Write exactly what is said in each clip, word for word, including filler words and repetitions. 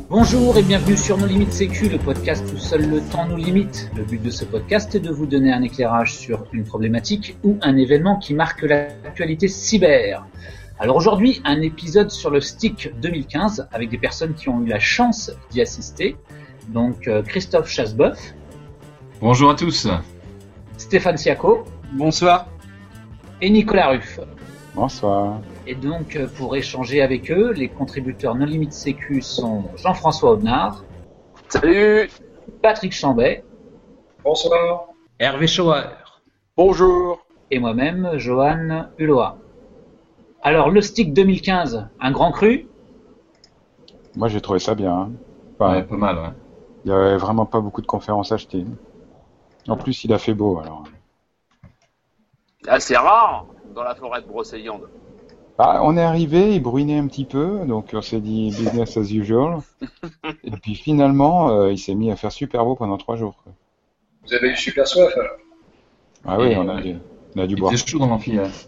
Bonjour et bienvenue sur Nos Limites Sécu, le podcast où seul le temps nous limite. Le but de ce podcast est de vous donner un éclairage sur une problématique ou un événement qui marque l'actualité cyber. Alors aujourd'hui, un épisode sur le STIC deux mille quinze avec des personnes qui ont eu la chance d'y assister. Donc euh, Christophe Chassebeuf. Bonjour à tous. Stéphane Siaco. Bonsoir. Et Nicolas Ruff. Bonsoir. Et donc, pour échanger avec eux, les contributeurs No Limites Sécu sont Jean-François Audenard. Salut. Patrick Chambet. Bonsoir. Hervé Schauer. Bonjour. Et moi-même, Johan Hulot. Alors, le STIC deux mille quinze, un grand cru? Moi, j'ai trouvé ça bien. Hein. Enfin, ouais, pas mal, ouais. Il n'y avait vraiment pas beaucoup de conférences achetées. En plus, il a fait beau, alors. Ah, c'est rare dans la forêt de Brocéliande. Ah, on est arrivé, il bruinait un petit peu, donc on s'est dit business as usual. Et puis finalement, euh, il s'est mis à faire super beau pendant trois jours. Quoi. Vous avez eu super soif alors? Ah oui, Et on a, ouais. on a dû Il boire. faisait chaud dans l'amphi. Ouais.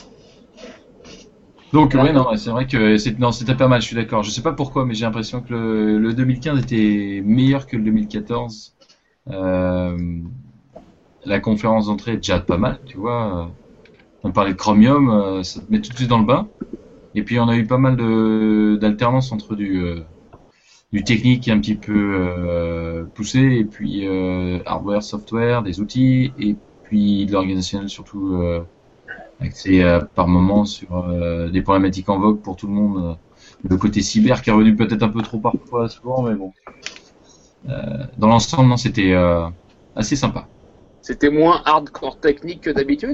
Donc ouais, non, c'est vrai que c'est, non, c'était pas mal. Je suis d'accord. Je sais pas pourquoi, mais j'ai l'impression que le, le deux mille quinze était meilleur que le deux mille quatorze. Euh, la conférence d'entrée est déjà pas mal, tu vois. On parlait de Chromium, ça te met tout de suite dans le bain. Et puis on a eu pas mal de d'alternance entre du euh, du technique un petit peu euh, poussé et puis euh, hardware, software, des outils et puis de l'organisationnel surtout euh, axé euh, par moment sur euh, des problématiques en vogue pour tout le monde. Euh, le côté cyber qui est revenu peut-être un peu trop parfois souvent, mais bon. Euh, dans l'ensemble, non, c'était euh, assez sympa. C'était moins hardcore technique que d'habitude?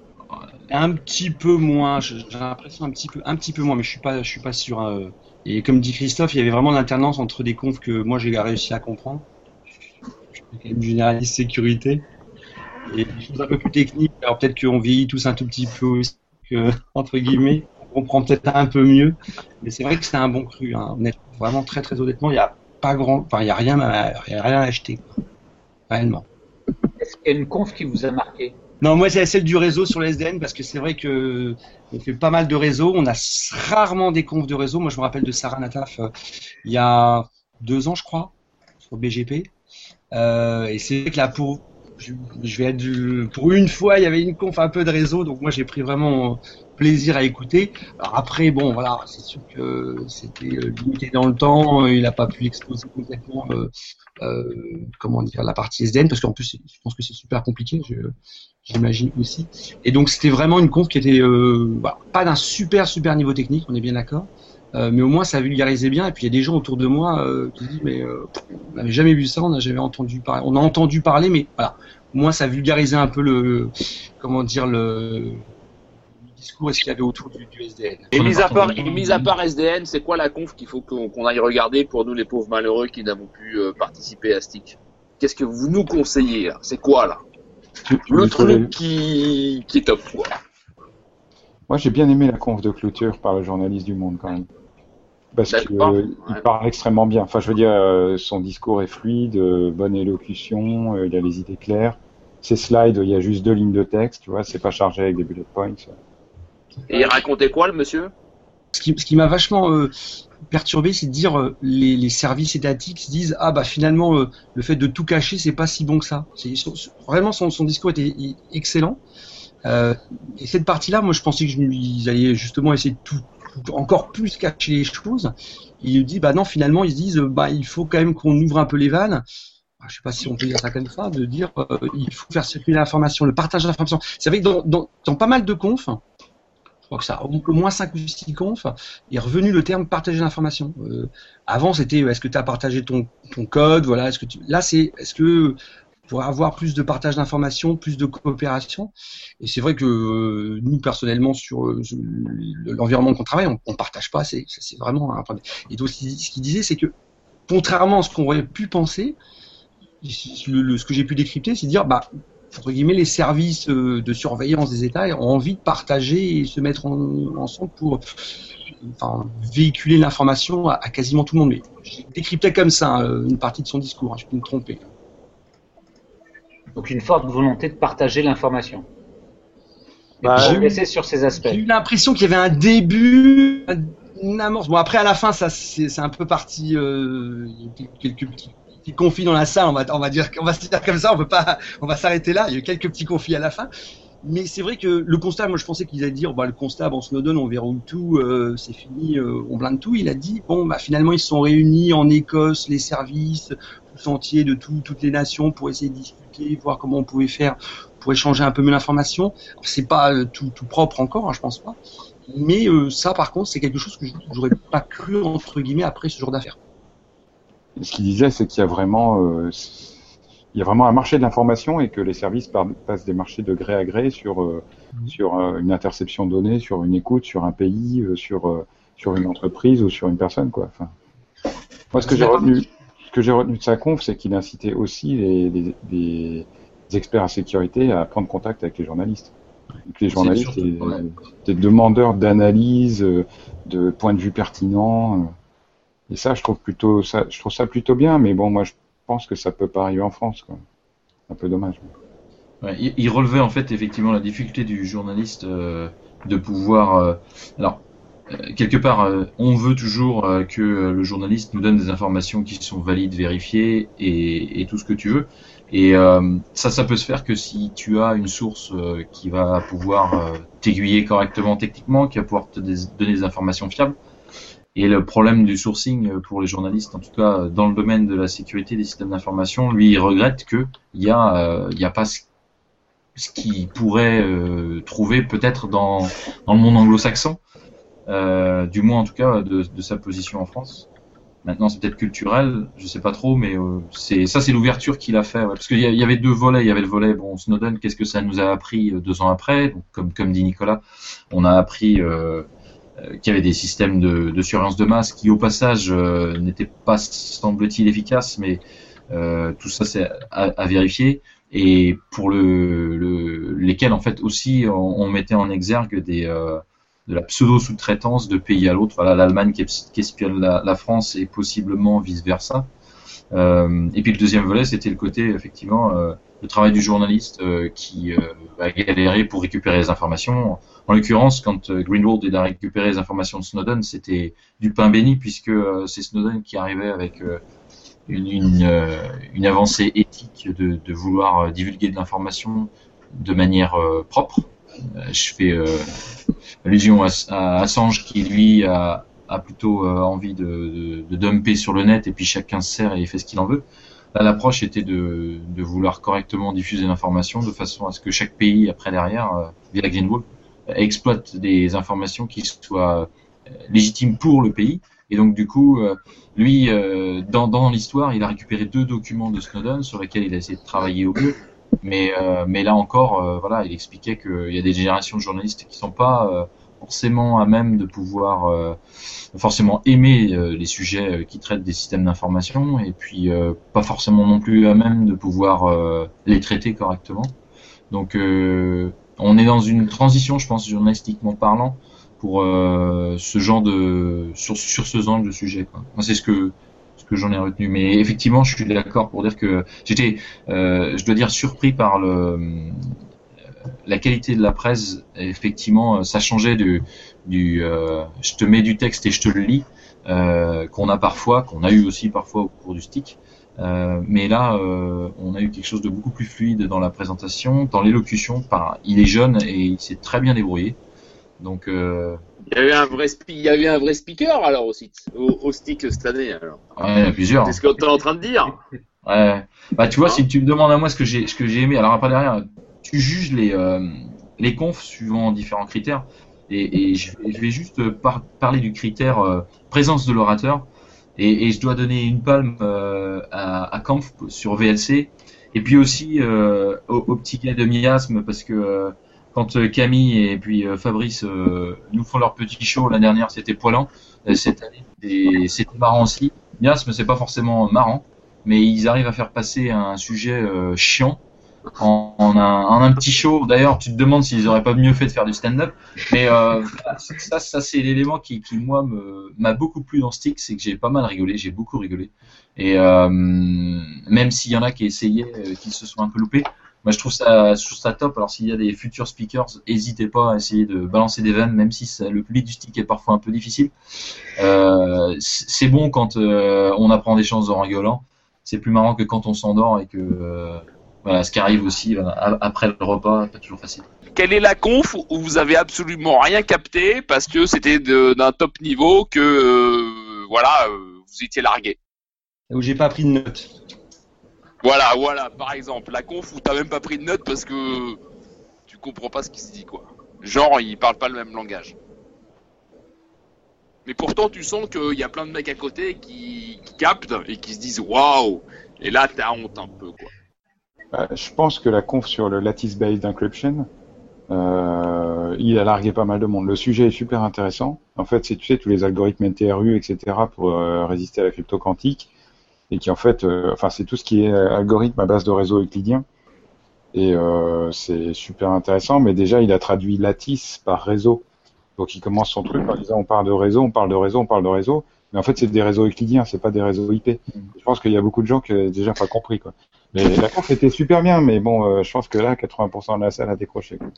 Un petit peu moins, j'ai l'impression un petit peu, un petit peu moins, mais je suis pas, je suis pas sûr. Hein. Et comme dit Christophe, il y avait vraiment l'alternance entre des confs que moi j'ai réussi à comprendre. Je suis quand même généraliste sécurité et des choses un peu plus techniques. Alors peut-être qu'on vieillit tous un tout petit peu aussi, que, entre guillemets, on comprend peut-être un peu mieux. Mais c'est vrai que c'est un bon cru. Hein. Honnêtement, vraiment très très honnêtement, il y a pas grand, enfin il y a rien à, il y a rien à acheter, quoi. Réellement. Est-ce qu'il y a une conf qui vous a marqué? Non, moi c'est celle du réseau sur le S D N parce que c'est vrai que on fait pas mal de réseaux, on a rarement des confs de réseau. Moi je me rappelle de Sarah Nataf euh, il y a deux ans je crois sur B G P euh, et c'est vrai que là pour je, je vais être du, pour une fois il y avait une conf un peu de réseau donc moi j'ai pris vraiment plaisir à écouter. Alors après bon voilà c'est sûr que c'était limité dans le temps, il n'a pas pu exposer complètement euh, euh, comment dire la partie S D N parce qu'en plus je pense que c'est super compliqué. Je, J'imagine aussi. Et donc c'était vraiment une conf qui était euh, bah, pas d'un super super niveau technique, on est bien d'accord, euh, mais au moins ça vulgarisait bien. Et puis il y a des gens autour de moi euh, qui disent mais euh, on n'avait jamais vu ça, on n'a jamais entendu parler. On a entendu parler, mais voilà, au moins ça vulgarisait un peu le comment dire le, le discours et ce qu'il y avait autour du, du S D N. Et mis à part, et mis à part S D N, c'est quoi la conf qu'il faut qu'on, qu'on aille regarder pour nous les pauvres malheureux qui n'avons pu euh, participer à STIC? Qu'est-ce que vous nous conseillez là? C'est quoi là? Le truc qui, qui est top, quoi. Moi, j'ai bien aimé la conf de clôture par le journaliste du Monde, quand même. Parce qu'il euh, ouais. parle extrêmement bien. Enfin, je veux dire, euh, son discours est fluide, euh, bonne élocution, euh, il a les idées claires. Ses slides, il y a juste deux lignes de texte, tu vois, c'est pas chargé avec des bullet points. Et il racontait quoi, le monsieur? Ce qui, ce qui m'a vachement euh, perturbé, c'est de dire euh, les, les services étatiques se disent ah bah finalement euh, le fait de tout cacher c'est pas si bon que ça. C'est, vraiment son, son discours était excellent. Euh, et cette partie-là, moi je pensais que je, ils allaient justement essayer de tout, tout encore plus cacher les choses. Et il dit bah non finalement ils se disent bah il faut quand même qu'on ouvre un peu les vannes. Bah, je sais pas si on peut dire ça comme ça, de dire euh, il faut faire circuler l'information, le partage d'informations. C'est vrai que dans, dans, dans pas mal de confs. Je crois que ça, au moins cinq ou six confs, est revenu le terme partager l'information. Euh, avant, c'était est-ce que tu as partagé ton, ton code, voilà, est-ce que tu... Là, c'est est-ce que pour avoir plus de partage d'informations, plus de coopération. Et c'est vrai que euh, nous, personnellement, sur euh, l'environnement qu'on travaille, on, on partage pas, c'est, c'est vraiment un problème. Et donc, ce qu'il disait, c'est que, contrairement à ce qu'on aurait pu penser, le, le, ce que j'ai pu décrypter, c'est de dire, bah, entre guillemets, les services de surveillance des États ont envie de partager et se mettre en, ensemble pour enfin, véhiculer l'information à, à quasiment tout le monde. Mais j'ai décrypté comme ça hein, une partie de son discours, hein, je peux me tromper. Donc une forte volonté de partager l'information. Bah, j'ai eu, sur ces aspects. J'ai eu l'impression qu'il y avait un début, une amorce. Bon, après, à la fin, ça, c'est, c'est un peu parti, euh, quelques petits, petits conflits dans la salle, on va, on va dire, on va se dire comme ça, on peut pas, on va s'arrêter là. Il y a eu quelques petits conflits à la fin. Mais c'est vrai que le constat, moi je pensais qu'ils allaient dire, bah le constat, bon Snowden, on verrouille tout, euh, c'est fini, euh, on blinde tout. Il a dit, bon bah finalement ils se sont réunis en Écosse, les services, tous entiers de tout, toutes les nations pour essayer de discuter, voir comment on pouvait faire pour échanger un peu mieux l'information. Alors, c'est pas euh, tout, tout propre encore, hein, je pense pas. Mais euh, ça par contre, c'est quelque chose que j'aurais pas cru entre guillemets après ce genre d'affaires. Ce qu'il disait, c'est qu'il y a vraiment euh, il y a vraiment un marché de l'information et que les services par, passent des marchés de gré à gré sur euh, mmh. sur euh, une interception de données, sur une écoute, sur un pays, euh, sur euh, sur une entreprise ou sur une personne, quoi. Enfin, moi, ce que j'ai retenu, ce que j'ai retenu de sa conf, c'est qu'il incitait aussi les, les, les experts en sécurité à prendre contact avec les journalistes. Donc, les journalistes étaient ouais. des demandeurs d'analyse, de points de vue pertinents. Et ça, je trouve plutôt ça, je trouve ça plutôt bien. Mais bon, moi, je Je pense que ça peut pas arriver en France, quoi. C'est un peu dommage. Ouais, il, il relevait en fait effectivement la difficulté du journaliste euh, de pouvoir. Euh, alors euh, quelque part, euh, on veut toujours euh, que le journaliste nous donne des informations qui sont valides, vérifiées et, et tout ce que tu veux. Et euh, ça, ça peut se faire que si tu as une source euh, qui va pouvoir euh, t'aiguiller correctement techniquement, qui va pouvoir te des, donner des informations fiables. Et le problème du sourcing pour les journalistes, en tout cas dans le domaine de la sécurité des systèmes d'information, lui il regrette que il y a, euh, il y a pas ce, ce qu'il pourrait euh, trouver peut-être dans dans le monde anglo-saxon, euh, du moins en tout cas de, de sa position en France. Maintenant c'est peut-être culturel, je sais pas trop, mais euh, c'est ça c'est l'ouverture qu'il a fait, ouais, parce qu'il y, y avait deux volets, il y avait le volet bon Snowden, qu'est-ce que ça nous a appris deux ans après, donc, comme comme dit Nicolas, on a appris euh, qu'il y avait des systèmes de, de surveillance de masse qui, au passage, euh, n'étaient pas, semble-t-il, efficaces, mais euh, tout ça, c'est à, à vérifier. Et pour le, le, lesquels, en fait, aussi, on, on mettait en exergue des, euh, de la pseudo-sous-traitance de pays à l'autre. Voilà, l'Allemagne qui, qui espionne la, la France et possiblement vice-versa. Euh, et puis le deuxième volet, c'était le côté, effectivement, euh, le travail du journaliste euh, qui euh, a galéré pour récupérer les informations. En l'occurrence, quand euh, Greenwald a récupéré les informations de Snowden, c'était du pain béni puisque euh, c'est Snowden qui arrivait avec euh, une, une, euh, une avancée éthique de, de vouloir euh, divulguer de l'information de manière euh, propre. Euh, je fais euh, allusion à, à Assange qui, lui, a, a plutôt euh, envie de, de, de dumper sur le net et puis chacun se sert et fait ce qu'il en veut. Là, l'approche était de, de vouloir correctement diffuser l'information de façon à ce que chaque pays, après derrière, euh, via Greenwald, exploite des informations qui soient légitimes pour le pays. Et donc, du coup, euh, lui, euh, dans, dans l'histoire, il a récupéré deux documents de Snowden sur lesquels il a essayé de travailler au mieux. Mais, euh, mais là encore, euh, voilà, il expliquait qu'il y a des générations de journalistes qui sont pas euh, forcément à même de pouvoir euh, forcément aimer euh, les sujets qui traitent des systèmes d'information et puis euh, pas forcément non plus à même de pouvoir euh, les traiter correctement. Donc euh, on est dans une transition, je pense, journalistiquement parlant, pour euh, ce genre de sur sur ce genre de sujet, quoi. Moi, c'est ce que ce que j'en ai retenu. Mais effectivement, je suis d'accord pour dire que j'étais, euh, je dois dire, surpris par le la qualité de la presse. Effectivement, ça changeait du du euh, je te mets du texte et je te le lis euh, qu'on a parfois, qu'on a eu aussi parfois au cours du stick. Euh, mais là, euh, on a eu quelque chose de beaucoup plus fluide dans la présentation, dans l'élocution. Enfin, il est jeune et il s'est très bien débrouillé. Donc, euh... il y avait un vrai, spi- il y avait un vrai speaker alors aussi au, au stick cette année. Alors. Ouais, il y en a plusieurs. C'est ce que tu es en train de dire. Ouais. Bah, tu vois, hein, si tu me demandes à moi ce que j'ai, ce que j'ai aimé, alors après derrière, tu juges les euh, les confs suivant différents critères. Et, et je, je vais juste par, parler du critère euh, présence de l'orateur. Et, et je dois donner une palme euh, à, à Kampf sur V L C. Et puis aussi euh, au, au petit gars de miasme, parce que euh, quand euh, Camille et puis euh, Fabrice euh, nous font leur petit show, l'année dernière c'était poilant, euh, cette année et c'était marrant aussi. Miasme c'est pas forcément marrant, mais ils arrivent à faire passer un sujet euh, chiant en, en, un, en un petit show. D'ailleurs, tu te demandes s'ils auraient pas mieux fait de faire du stand-up. Mais euh, ça, ça c'est l'élément qui, qui moi me, m'a beaucoup plu dans Stick, c'est que j'ai pas mal rigolé, j'ai beaucoup rigolé. Et euh, même s'il y en a qui essayaient, euh, qui se sont un peu loupés, Moi, je trouve ça, je trouve ça top. Alors, s'il y a des futurs speakers, n'hésitez pas à essayer de balancer des vannes, même si ça, le public du stick est parfois un peu difficile. Euh, c'est bon quand euh, on apprend des choses en rigolant. C'est plus marrant que quand on s'endort et que euh, voilà, ce qui arrive aussi voilà, après le repas, pas toujours facile. Quelle est la conf où vous avez absolument rien capté parce que c'était de, d'un top niveau que euh, voilà euh, vous étiez largué? Où j'ai pas pris de notes. Voilà, voilà, par exemple, la conf où t'as même pas pris de notes parce que tu comprends pas ce qui se dit, quoi. Genre, ils parlent pas le même langage. Mais pourtant, tu sens qu'il y a plein de mecs à côté qui, qui captent et qui se disent waouh. Et là, t'as honte un peu, quoi. Bah, je pense que la conf sur le lattice-based encryption, euh, il a largué pas mal de monde. Le sujet est super intéressant. En fait, c'est tu sais tous les algorithmes N T R U, et cetera pour euh, résister à la crypto quantique. Et qui en fait, euh, enfin c'est tout ce qui est algorithme à base de réseau euclidien. Et euh, c'est super intéressant, mais déjà il a traduit lattice par réseau. Donc il commence son truc en disant on parle de réseau, on parle de réseau, on parle de réseau. Mais en fait c'est des réseaux euclidiens, c'est pas des réseaux I P. Je pense qu'il y a beaucoup de gens qui n'ont déjà pas compris, quoi. Mais la conf était super bien, mais bon, euh, je pense que là quatre-vingts pour cent de la salle a décroché, quoi.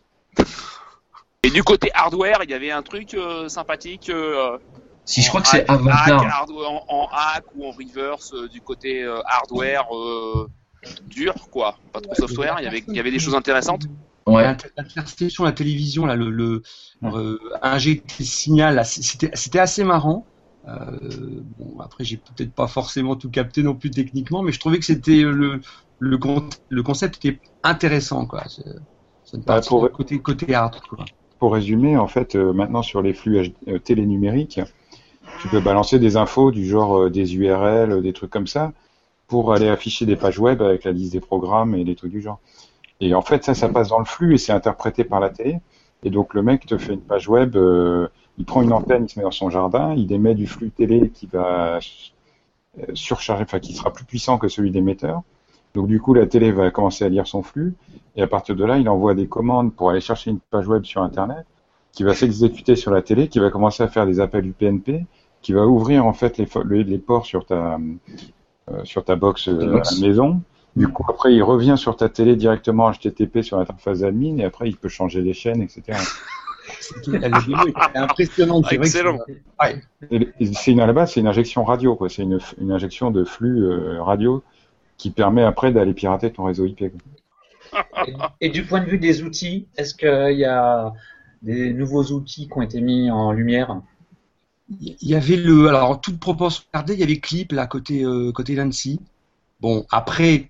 Et du côté hardware, il y avait un truc euh, sympathique. Euh, Si je crois que c'est Avatar. En, en hack ou en reverse euh, du côté euh, hardware euh, dur, quoi. Pas trop software. Il y avait, il y avait des choses intéressantes. Ouais. L'interception, la télévision, là, le, le euh, injecter le signal, là, c'était, c'était assez marrant. Euh, bon, après, j'ai peut-être pas forcément tout capté non plus techniquement, mais je trouvais que c'était le le, le concept était intéressant, quoi. C'est, c'est une partie pour, côté côté hard, quoi. Pour résumer, en fait, euh, maintenant sur les flux euh, télénumériques, tu peux balancer des infos du genre euh, des U R L, des trucs comme ça, pour aller afficher des pages web avec la liste des programmes et des trucs du genre. Et en fait, ça, ça passe dans le flux et c'est interprété par la télé. Et donc le mec te fait une page web, euh, il prend une antenne, il se met dans son jardin, il émet du flux télé qui va euh, surcharger, enfin qui sera plus puissant que celui d'émetteur. Donc du coup, la télé va commencer à lire son flux et à partir de là, il envoie des commandes pour aller chercher une page web sur Internet qui va s'exécuter sur la télé, qui va commencer à faire des appels U P n P, qui va ouvrir en fait les, les, les ports sur ta euh, sur ta box euh, à la maison. Du coup, après, il revient sur ta télé directement H T T P sur l'interface admin et après, il peut changer les chaînes, et cetera. La démo est impressionnante. C'est Excellent. Vrai que ouais. Et c'est une, à la base, c'est une injection radio, quoi. C'est une, une injection de flux euh, radio qui permet après d'aller pirater ton réseau I P, quoi. Et, et du point de vue des outils, est-ce qu'il y a des nouveaux outils qui ont été mis en lumière? Il y avait le, alors toute proportion gardée, il y avait Clip là côté euh, côté Nancy. Bon, après.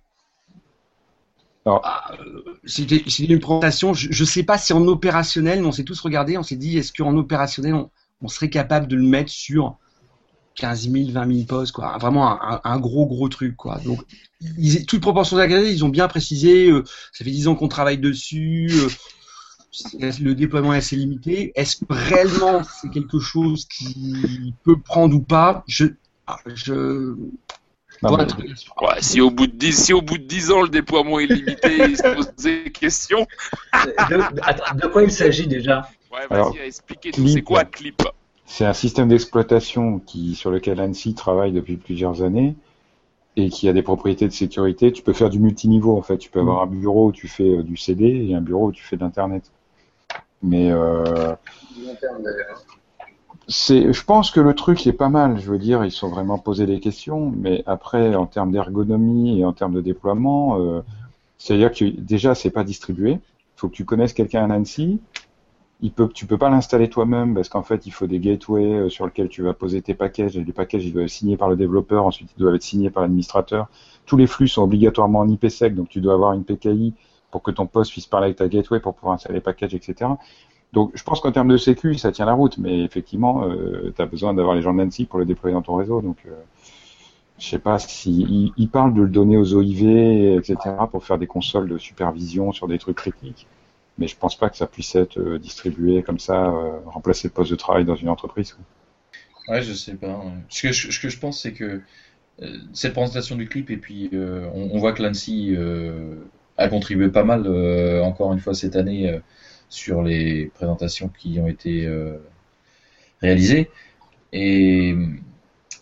Alors, c'était, c'était une présentation, je ne sais pas si en opérationnel, mais on s'est tous regardé, on s'est dit, est-ce qu'en opérationnel, on, on serait capable de le mettre sur quinze mille, vingt mille postes, quoi. Vraiment un, un gros, gros truc, quoi. Donc, ils, toute proportion gardée, ils ont bien précisé, euh, ça fait dix ans qu'on travaille dessus, euh, le déploiement est assez limité. Est-ce que réellement c'est quelque chose qui peut prendre ou pas? Je, je, Non, mais... ouais, si au bout de dix, si au bout de dix ans le déploiement est limité, il se pose des questions. De, attends, de quoi il s'agit déjà? Ouais, vas-y, Alors, expliquez tout. C'est quoi Clip? C'est un système d'exploitation qui, sur lequel ANSSI travaille depuis plusieurs années et qui a des propriétés de sécurité. Tu peux faire du multiniveau, en fait. Tu peux avoir un bureau où tu fais du C D et un bureau où tu fais de l'Internet. Mais euh, c'est, je pense que le truc est pas mal. Je veux dire, ils sont vraiment posé des questions. Mais après, en termes d'ergonomie et en termes de déploiement, euh, c'est-à-dire que déjà, c'est pas distribué. Il faut que tu connaisses quelqu'un à ANSSI. Il peut, tu peux pas l'installer toi-même parce qu'en fait, il faut des gateways sur lesquels tu vas poser tes packages et les packages, ils doivent être signés par le développeur, ensuite ils doivent être signés par l'administrateur. Tous les flux sont obligatoirement en I P sec, donc tu dois avoir une P K I pour que ton poste puisse parler avec ta gateway pour pouvoir installer les packages, et cetera. Donc, je pense qu'en termes de sécu, ça tient la route, mais effectivement, euh, tu as besoin d'avoir les gens de l'ANSSI pour le déployer dans ton réseau. Donc, euh, je sais pas si ils, ils parlent de le donner aux O I V, et cetera, pour faire des consoles de supervision sur des trucs critiques. Mais je pense pas que ça puisse être euh, distribué comme ça, euh, remplacer le poste de travail dans une entreprise, quoi. Ouais, je sais pas. Ouais. Ce que je, ce que je pense, c'est que euh, cette présentation du clip, et puis euh, on, on voit que l'ANSSI euh, a contribué pas mal, euh, encore une fois cette année, euh, sur les présentations qui ont été euh, réalisées. Et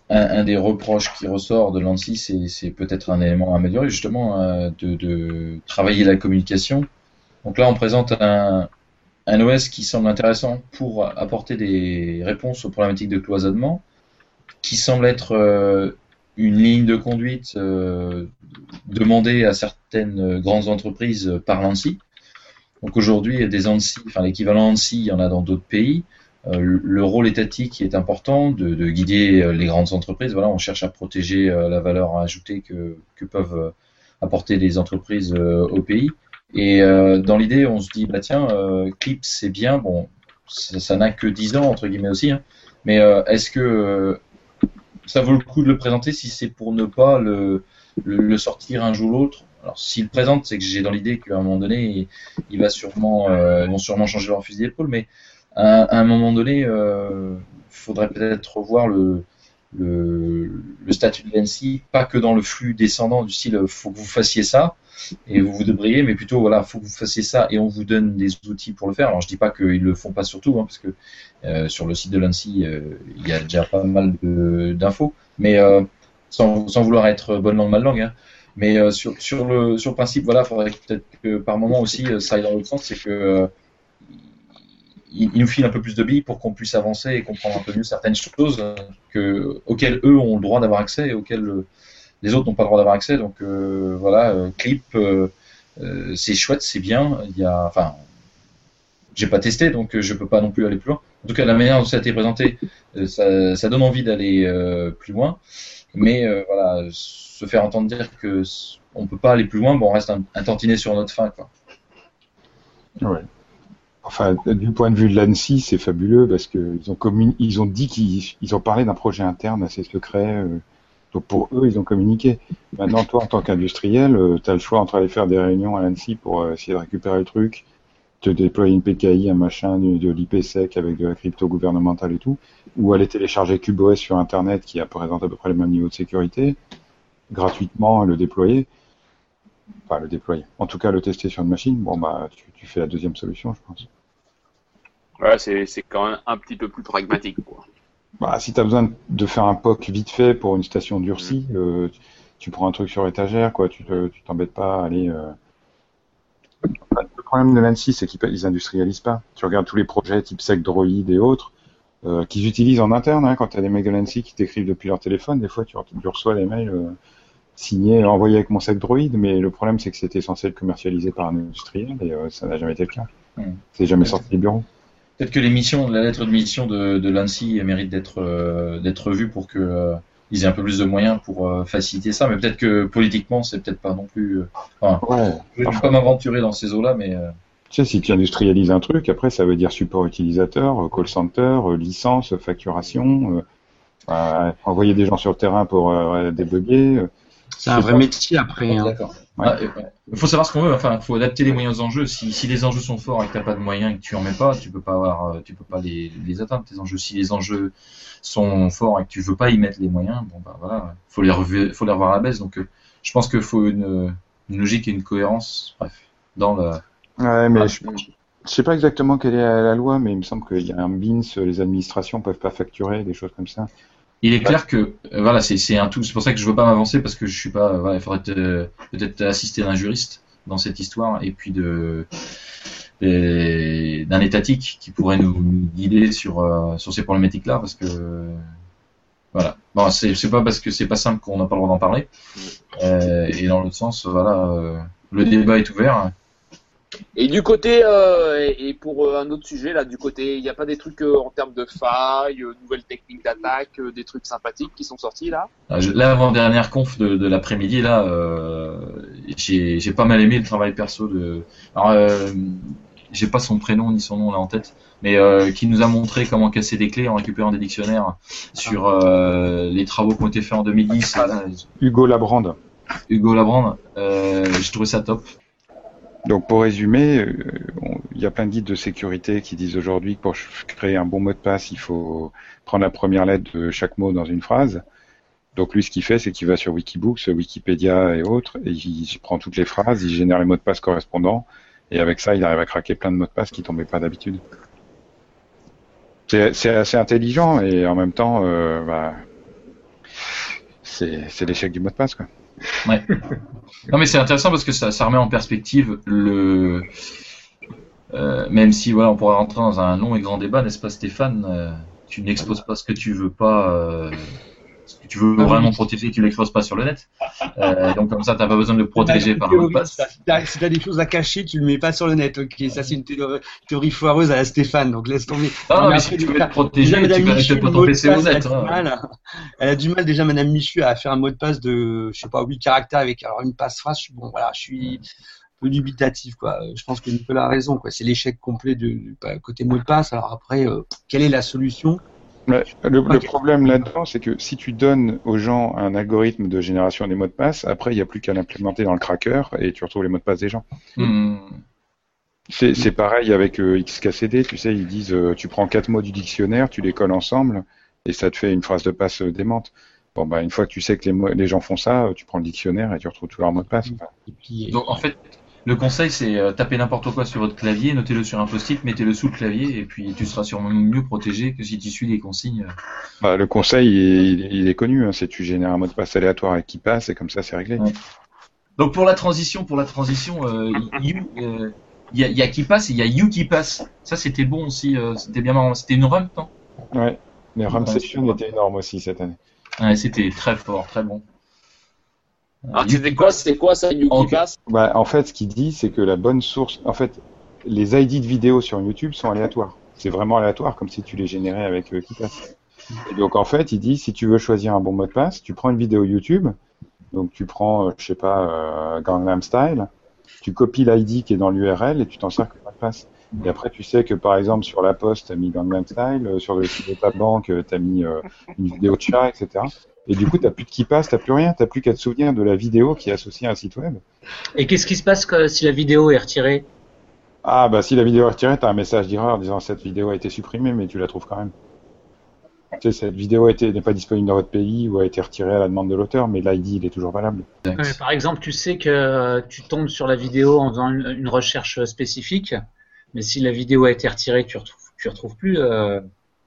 un, un des reproches qui ressort de l'ANSSI, c'est, c'est peut-être un élément à améliorer, justement, euh, de, de travailler la communication. Donc là, on présente un, un O S qui semble intéressant pour apporter des réponses aux problématiques de cloisonnement, qui semble être euh, une ligne de conduite euh, demandée à certaines grandes entreprises par l'ANSSI. Donc aujourd'hui, il y a des ANSSI, enfin l'équivalent ANSSI, il y en a dans d'autres pays. Euh, le rôle étatique est important de, de guider les grandes entreprises. Voilà, on cherche à protéger euh, la valeur ajoutée que, que peuvent euh, apporter les entreprises euh, au pays. Et euh, dans l'idée, on se dit, bah tiens, euh, Clip c'est bien, bon, ça, ça n'a que dix ans entre guillemets aussi, hein, mais euh, est-ce que euh, ça vaut le coup de le présenter si c'est pour ne pas le, le, le sortir un jour ou l'autre? Alors s'il le présente, c'est que j'ai dans l'idée qu'à un moment donné, il, il va sûrement, euh, ils vont sûrement changer leur fusil d'épaule, mais à, à un moment donné, il euh, faudrait peut-être revoir le, le, le statut de l'ANSSI, pas que dans le flux descendant du style, faut que vous fassiez ça et vous vous débrouillez, mais plutôt voilà, faut que vous fassiez ça et on vous donne des outils pour le faire. Alors je dis pas qu'ils le font pas surtout, hein, parce que euh, sur le site de l'ANSSI, euh, il y a déjà pas mal de, d'infos, mais euh, sans, sans vouloir être bonne langue mal langue, hein, mais euh, sur, sur le sur le principe, voilà, faudrait peut-être que par moment aussi euh, ça aille dans l'autre sens, c'est que euh, il, il nous file un peu plus de billes pour qu'on puisse avancer et comprendre un peu mieux certaines choses que, auxquelles eux ont le droit d'avoir accès et auxquelles euh, les autres n'ont pas le droit d'avoir accès. Donc euh, voilà, euh, Clip, euh, euh, c'est chouette, c'est bien. Il y a, enfin, j'ai pas testé, donc euh, je peux pas non plus aller plus loin. En tout cas, la manière dont ça a été présenté, euh, ça, ça donne envie d'aller euh, plus loin. Mais euh, voilà, se faire entendre dire que on peut pas aller plus loin, bon, on reste un, un tantinet sur notre fin, quoi. Ouais. Enfin, du point de vue de l'ANSSI, c'est fabuleux parce que ils ont communi- ils ont dit qu'ils ils ont parlé d'un projet interne assez secret. Euh, donc pour eux, ils ont communiqué. Maintenant, toi, en tant qu'industriel, euh, tu as le choix entre aller faire des réunions à l'ANSSI pour euh, essayer de récupérer le truc, te déployer une P K I, un machin, de, de l'IPsec avec de la crypto gouvernementale et tout, ou aller télécharger CubeOS sur Internet qui présente à peu près le même niveau de sécurité, gratuitement le déployer. Enfin, le déployer. En tout cas, le tester sur une machine. Bon, bah, tu, tu fais la deuxième solution, je pense. Ouais, c'est, c'est quand même un petit peu plus pragmatique, quoi. Bah, si tu as besoin de faire un P O C vite fait pour une station durcie, mmh. euh, tu, tu prends un truc sur étagère, quoi. Tu te, tu t'embêtes pas à aller. Euh... Le problème de l'ANSSI, c'est qu'ils ils industrialisent pas. Tu regardes tous les projets type Sec Droid et autres euh, qu'ils utilisent en interne. Hein, quand tu as des mecs de l'ANSSI qui t'écrivent depuis leur téléphone, des fois, tu, tu reçois des mails. Euh, signé, envoyé avec mon Sec Droid, mais le problème c'est que c'était censé être commercialisé par un industriel et euh, ça n'a jamais été le cas. Mmh. C'est jamais peut-être, sorti des bureaux. Peut-être que les missions, la lettre de mission de, de l'ANSSI mérite d'être euh, d'être vue pour que euh, ils aient un peu plus de moyens pour euh, faciliter ça, mais peut-être que politiquement c'est peut-être pas non plus. Euh, enfin, ouais. Je ne vais pas m'aventurer dans ces eaux-là, mais. Euh... Tu sais, si tu industrialises un truc, après ça veut dire support utilisateur, call center, licence, facturation, euh, euh, envoyer des gens sur le terrain pour euh, débugger. Euh, C'est un vrai métier après. Hein. D'accord. Il ouais. ah, faut savoir ce qu'on veut. Enfin, il faut adapter les moyens aux enjeux. Si, si les enjeux sont forts et que t'as pas de moyens et que tu en mets pas, tu peux pas avoir, tu peux pas les, les atteindre tes enjeux. Si les enjeux sont forts et que tu veux pas y mettre les moyens, bon bah voilà, faut les revu, faut les revoir à la baisse. Donc, euh, je pense qu'il faut une, une logique et une cohérence. Bref, dans le. Ouais, mais ah, je, je sais pas exactement quelle est la, la loi, mais il me semble qu'il y a un B I N S, les administrations peuvent pas facturer des choses comme ça. Il est clair que euh, voilà, c'est c'est un tout. C'est pour ça que je veux pas m'avancer parce que je suis pas. Voilà, il faudrait euh, peut-être assister d'un juriste dans cette histoire et puis de, de d'un étatique qui pourrait nous, nous guider sur euh, sur ces problématiques-là parce que euh, voilà. Bon, c'est c'est pas parce que c'est pas simple qu'on n'a pas le droit d'en parler. Euh, et dans l'autre sens, voilà, euh, le débat est ouvert. Et du côté, euh, et pour euh, un autre sujet, là, du côté, il n'y a pas des trucs euh, en termes de failles, euh, nouvelles techniques d'attaque, euh, des trucs sympathiques qui sont sortis là? Là, avant-dernière conf de, de l'après-midi, là, euh, j'ai, j'ai pas mal aimé le travail perso de. Alors, euh, j'ai pas son prénom ni son nom là en tête, mais euh, qui nous a montré comment casser des clés en récupérant des dictionnaires sur euh, les travaux qui ont été faits en deux mille dix. Ah, là, Hugo Labrande. Hugo Labrande, euh, j'ai trouvé ça top. Donc pour résumer, il y a plein de guides de sécurité qui disent aujourd'hui que pour créer un bon mot de passe, il faut prendre la première lettre de chaque mot dans une phrase. Donc lui, ce qu'il fait, c'est qu'il va sur Wikibooks, Wikipédia et autres, et il prend toutes les phrases, il génère les mots de passe correspondants, et avec ça, il arrive à craquer plein de mots de passe qui tombaient pas d'habitude. C'est, c'est assez intelligent, et en même temps, euh, bah, c'est, c'est l'échec du mot de passe, quoi. Ouais. Non, mais c'est intéressant parce que ça, ça remet en perspective le. Euh, même si voilà, on pourrait rentrer dans un long et grand débat, n'est-ce pas, Stéphane euh, tu n'exposes pas ce que tu veux pas, euh, ce que tu veux vraiment protéger, tu l'exposes pas sur le net. Euh, donc comme ça, t'as pas besoin de le protéger par un mot de passe. Si t'as, si t'as des choses à cacher, tu le mets pas sur le net. Ok, ça c'est une théorie, théorie foireuse à la Stéphane, donc laisse tomber. Non, non, non mais, mais si après, tu veux déjà, te protéger, tu connectes pas ton P C au net. Elle a, Hein. mal, elle a du mal déjà, Madame Michu, à faire un mot de passe de, je sais pas, huit caractères avec alors une passe-phrase. Bon, voilà, je suis peu dubitatif, quoi. Je pense que Nicolas a raison, quoi. C'est l'échec complet de, du côté mot de passe. Alors après, euh, quelle est la solution? Ouais, le, le problème là-dedans, c'est que si tu donnes aux gens un algorithme de génération des mots de passe, après, il n'y a plus qu'à l'implémenter dans le cracker et tu retrouves les mots de passe des gens. Mmh. C'est, c'est pareil avec euh, X K C D, tu sais, ils disent euh, tu prends quatre mots du dictionnaire, tu les colles ensemble et ça te fait une phrase de passe euh, démente. Bon, bah, une fois que tu sais que les, mots, les gens font ça, tu prends le dictionnaire et tu retrouves tous leurs mots de passe. Et puis, Donc en fait, le conseil c'est euh, taper n'importe quoi sur votre clavier, notez-le sur un post-it, mettez-le sous le clavier et puis tu seras sûrement mieux protégé que si tu suis les consignes. Bah, le conseil, il, il est connu, hein, c'est tu génères un mot de passe aléatoire et qui passe et comme ça c'est réglé. Ouais. Donc pour la transition, pour la transition, euh, you, euh, il y a, y a qui passe et il y a you qui passe. Ça c'était bon aussi, euh, c'était bien marrant. C'était une rump, non? Ouais, les RAM Ouais, sessions ouais. étaient énormes aussi cette année. Ouais, c'était très fort, très bon. Alors, c'était quoi, c'est quoi ça, You Ok. qui passe? Bah, en fait, ce qu'il dit, c'est que la bonne source, en fait, les I D de vidéos sur YouTube sont aléatoires. C'est vraiment aléatoire, comme si tu les générais avec euh, KeePass. Et donc, en fait, il dit, si tu veux choisir un bon mot de passe, tu prends une vidéo YouTube, donc tu prends, euh, je sais pas, euh, Gangnam Style, tu copies l'I D qui est dans l'U R L et tu t'en sers comme mot de passe. Et après, tu sais que, par exemple, sur la poste, t'as mis Gangnam Style, euh, sur le site de ta banque, euh, t'as mis euh, une vidéo de chat, et cetera. Et du coup, t'as plus de KeePass, t'as plus rien, t'as plus qu'à te souvenir de la vidéo qui est associée à un site web. Et qu'est-ce qui se passe que- si la vidéo est retirée? Ah, bah si la vidéo est retirée, t'as un message d'erreur disant cette vidéo a été supprimée, mais tu la trouves quand même. Tu sais, cette vidéo a été- n'est pas disponible dans votre pays ou a été retirée à la demande de l'auteur, mais l'I D, il est toujours valable. Ouais, par exemple, tu sais que tu tombes sur la vidéo en faisant une, une recherche spécifique, mais si la vidéo a été retirée, tu retrouves, tu retrouves plus. Euh...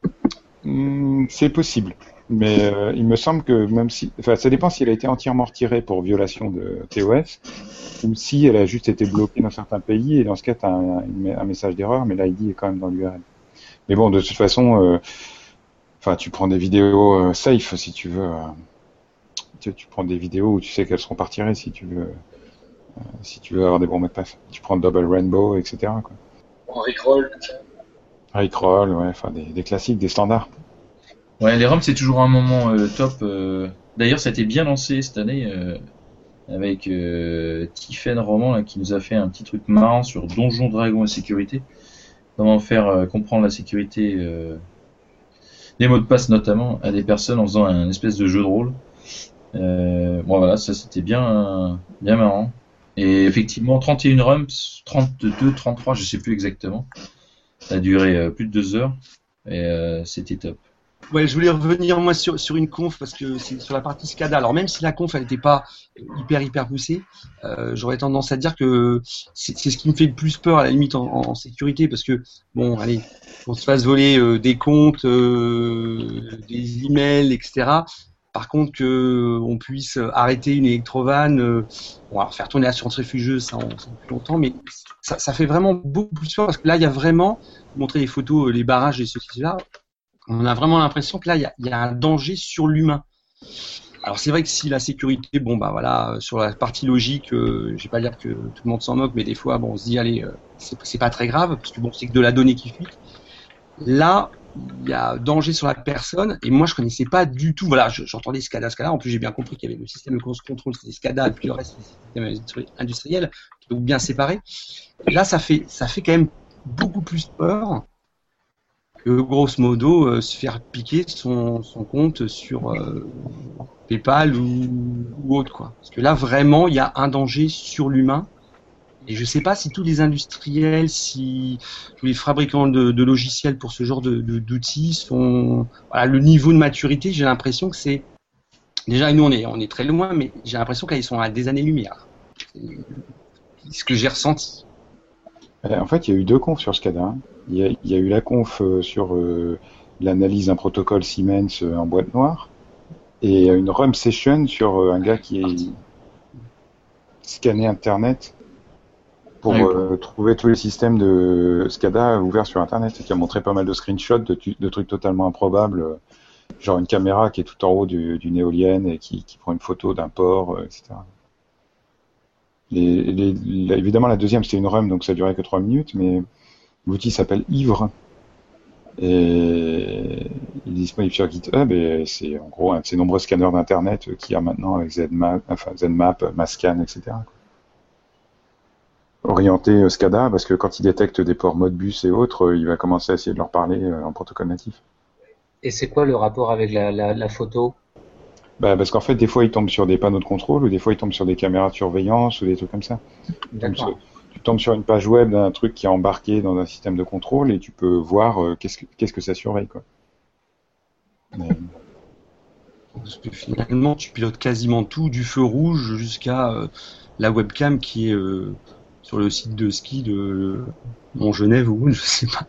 Hmm, c'est possible. Mais euh, il me semble que même si... Enfin, ça dépend si elle a été entièrement retirée pour violation de T O S ou si elle a juste été bloquée dans certains pays, et dans ce cas, tu as un, un message d'erreur, mais l'I D est quand même dans l'U R L. Mais bon, de toute façon, euh, enfin, tu prends des vidéos euh, safe si tu veux. Euh, tu, tu prends des vidéos où tu sais qu'elles seront pas retirées si tu veux, euh, si tu veux avoir des bons mots de passe. Tu prends Double Rainbow, et cetera, quoi. On rickroll, tout ça. Rickroll, ouais, enfin des, des classiques, des standards. Ouais, les ROMs c'est toujours un moment euh, top. euh. D'ailleurs, ça a été bien lancé cette année euh, avec euh, Tiffen Roman là, qui nous a fait un petit truc marrant sur Donjon Dragon et sécurité. Comment faire euh, comprendre la sécurité euh, des mots de passe notamment à des personnes en faisant un espèce de jeu de rôle. Euh, bon voilà, ça c'était bien, bien marrant. Et effectivement, trente et une rumps, trente-deux, trente-trois, je sais plus exactement. Ça a duré euh, plus de deux heures et euh, c'était top. Ouais, je voulais revenir moi sur, sur une conf parce que c'est sur la partie SCADA. Alors même si la conf elle n'était pas hyper hyper poussée, euh, j'aurais tendance à dire que c'est, c'est ce qui me fait le plus peur à la limite en, en sécurité parce que bon, allez, qu'on se fasse voler euh, des comptes, euh, des emails, et cetera. Par contre que on puisse arrêter une électrovanne, euh, bon, alors faire tourner l'assurance refugeuse, ça on sait depuis longtemps, mais ça, ça fait vraiment beaucoup plus peur parce que là il y a vraiment montrer les photos, les barrages et ceci là. On a vraiment l'impression que là, il y a, il y a un danger sur l'humain. Alors c'est vrai que si la sécurité, bon bah voilà, sur la partie logique, euh, je vais pas dire que tout le monde s'en moque, mais des fois, bon, on se dit allez, euh, c'est, c'est pas très grave parce que bon, c'est que de la donnée qui fuit. Là, il y a danger sur la personne et moi je connaissais pas du tout. Voilà, je, j'entendais SCADA, SCADA. En plus, j'ai bien compris qu'il y avait le système de contrôle, c'était SCADA, et puis le reste, c'est le système industriel, donc bien séparé. Et là, ça fait, ça fait quand même beaucoup plus peur. Que, grosso modo, euh, se faire piquer son, son compte sur euh, PayPal ou, ou autre, quoi. Parce que là, vraiment, il y a un danger sur l'humain. Et je sais pas si tous les industriels, si tous les fabricants de, de logiciels pour ce genre de, de, d'outils sont... Voilà, le niveau de maturité, j'ai l'impression que c'est... Déjà, nous, on est, on est très loin, mais j'ai l'impression qu'ils sont à des années-lumière. C'est ce que j'ai ressenti. En fait, il y a eu deux confs sur SCADA. Hein. Il, y a, il y a eu la conf euh, sur euh, l'analyse d'un protocole Siemens euh, en boîte noire, et une RUM session sur un gars qui scannait Internet pour Oui. euh, trouver tous les systèmes de SCADA ouverts sur Internet, et qui a montré pas mal de screenshots de, tu- de trucs totalement improbables, euh, genre une caméra qui est tout en haut du- d'une éolienne et qui, qui prend une photo d'un port, euh, et cetera. Les, les- la- évidemment, la deuxième, c'était une RUM, donc ça durait que trois minutes, mais l'outil s'appelle Ivre, et il est disponible sur GitHub, et c'est en gros un de ces nombreux scanners d'Internet qu'il y a maintenant avec Zmap, enfin Zmap, Mascan, et cetera. Orienté euh, SCADA, parce que quand il détecte des ports Modbus et autres, euh, il va commencer à essayer de leur parler euh, en protocole natif. Et c'est quoi le rapport avec la, la, la photo? Bah, parce qu'en fait, des fois, il tombe sur des panneaux de contrôle, ou des fois, il tombe sur des caméras de surveillance, ou des trucs comme ça. Donc, D'accord. tu tombes sur une page web d'un truc qui est embarqué dans un système de contrôle, et tu peux voir euh, qu'est-ce que, qu'est-ce que ça surveille, quoi. Mais, Parce que finalement, tu pilotes quasiment tout, du feu rouge jusqu'à euh, la webcam qui est euh, sur le site de ski de Mont-Genève ou je sais pas.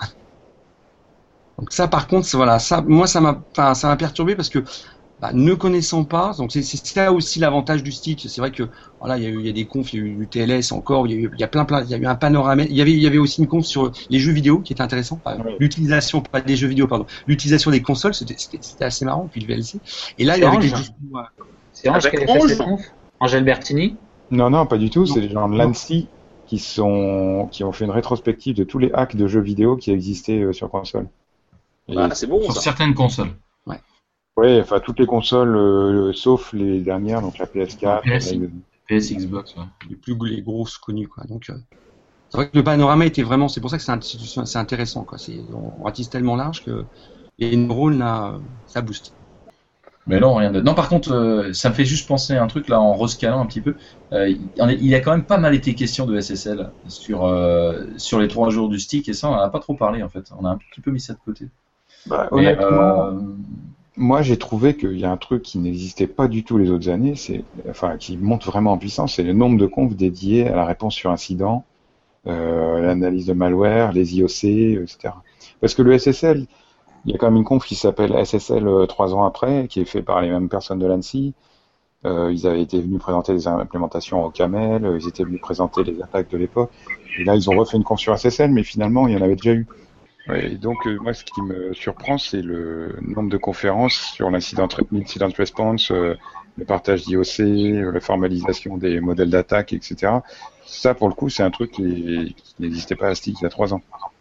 Donc ça, par contre, c'est- voilà, ça, moi, ça m'a, enfin, ça m'a perturbé parce que bah, ne connaissant pas, donc c'est c'est ça aussi l'avantage du stick. C'est vrai que voilà, il y a eu, il y a des confs, il y a eu du T L S encore, il y a eu, il y a plein, plein, il y a eu un panorama, il y avait, il y avait aussi une conf sur les jeux vidéo qui était intéressant. Enfin, Oui. l'utilisation, pas des jeux vidéo, pardon, l'utilisation des consoles, c'était, c'était, c'était assez marrant. Puis le V L C. Et là, il y avait Ange. quelque chose. Ouais. C'est Ange qui Avec avait fait Ange. cette conf? Angèle Bertini? non, non, pas du tout. Non. C'est les gens de l'ANSI qui sont, qui ont fait une rétrospective de tous les hacks de jeux vidéo qui existaient euh, sur console. Et Bah, c'est bon Sur ça. certaines consoles. ouais, enfin toutes les consoles euh, sauf les dernières, donc la P S quatre. P S, la- P S, Xbox, ouais. Les plus les grosses connues, quoi. Donc, euh, c'est vrai que le panorama était vraiment, c'est pour ça que c'est, un- c'est c'est intéressant, quoi. C'est, on ratisse tellement large que les neurones là, ça booste. Mais non, rien de. Non, par contre, euh, ça me fait juste penser à un truc là en rescalant un petit peu. Euh, il, en est- il y a quand même pas mal été question de S S L sur euh, sur les trois jours du stick, et ça, on en a pas trop parlé en fait. On a un petit peu mis ça de côté. Bah, Mais, honnêtement, euh, moi j'ai trouvé qu'il y a un truc qui n'existait pas du tout les autres années, c'est, enfin, qui monte vraiment en puissance, c'est le nombre de confs dédiés à la réponse sur incident, euh, l'analyse de malware, les I O C, et cetera. Parce que le S S L, il y a quand même une conf qui s'appelle S S L euh, trois ans après, qui est fait par les mêmes personnes de l'ANSI. Euh, ils avaient été venus présenter des implémentations au Camel, euh, ils étaient venus présenter les attaques de l'époque. Et là, ils ont refait une conf sur S S L, mais finalement, il y en avait déjà eu. Ouais, et donc, euh, moi, ce qui me surprend, c'est le nombre de conférences sur l'incident incident response, euh, le partage d'I O C, euh, la formalisation des modèles d'attaque, et cetera. Ça, pour le coup, c'est un truc qui, qui n'existait pas à Stick il y a trois ans.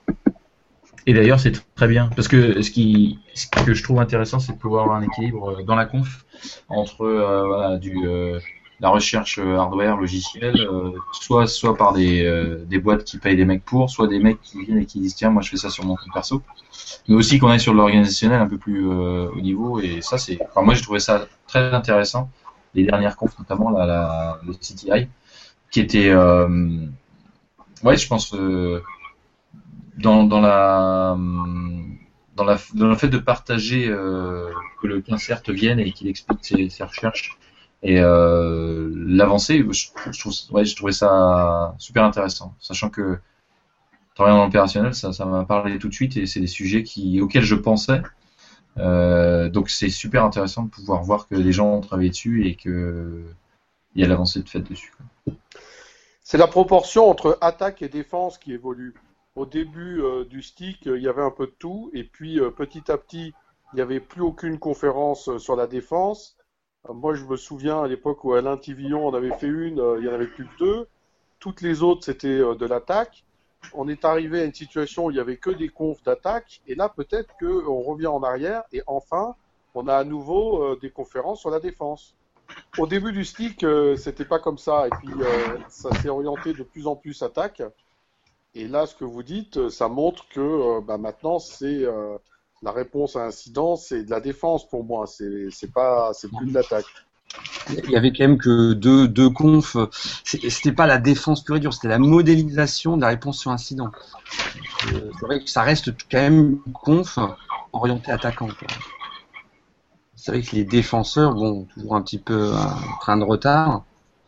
Et d'ailleurs, c'est très bien, parce que ce, qui, ce que je trouve intéressant, c'est de pouvoir avoir un équilibre dans la conf entre euh, voilà, du, euh, la recherche hardware, logiciel, euh, soit, soit par des, euh, des boîtes qui payent des mecs pour, soit des mecs qui viennent et qui disent tiens, moi je fais ça sur mon compte perso. Mais aussi qu'on est sur l'organisationnel un peu plus euh, haut niveau, et ça, c'est. Enfin, moi, j'ai trouvé ça très intéressant, les dernières confs, notamment la, la, le C T I, qui était. Euh, ouais, je pense. Euh, Dans, dans la dans la dans le fait de partager euh, que le cancer te vienne et qu'il explique ses, ses recherches et euh, l'avancée, je, je trouve ouais, je trouvais ça super intéressant, sachant que travailler dans l'opérationnel, ça ça m'a parlé tout de suite et c'est des sujets qui auxquels je pensais. Euh, donc c'est super intéressant de pouvoir voir que les gens ont travaillé dessus et que il y a l'avancée de fait dessus, quoi. C'est la proportion entre attaque et défense qui évolue. Au début euh, du stick, euh, il y avait un peu de tout, et puis euh, petit à petit, il n'y avait plus aucune conférence euh, sur la défense. Euh, moi, je me souviens à l'époque où Alain Tivillon en avait fait une, euh, il n'y en avait plus que deux. Toutes les autres, c'était euh, de l'attaque. On est arrivé à une situation où il n'y avait que des confs d'attaque, et là, peut-être qu'on revient en arrière, et enfin, on a à nouveau euh, des conférences sur la défense. Au début du stick, euh, c'était pas comme ça, et puis euh, ça s'est orienté de plus en plus attaque. Et là, ce que vous dites, ça montre que euh, bah, maintenant, c'est euh, la réponse à incident, c'est de la défense pour moi. C'est, c'est pas, c'est plus de l'attaque. Il y avait quand même que deux, deux confs. C'était pas la défense pure et dure, c'était la modélisation de la réponse sur incident. Euh, c'est vrai que ça reste quand même une conf orientée attaquant, quoi. C'est vrai que les défenseurs, bon, toujours un petit peu un train de retard.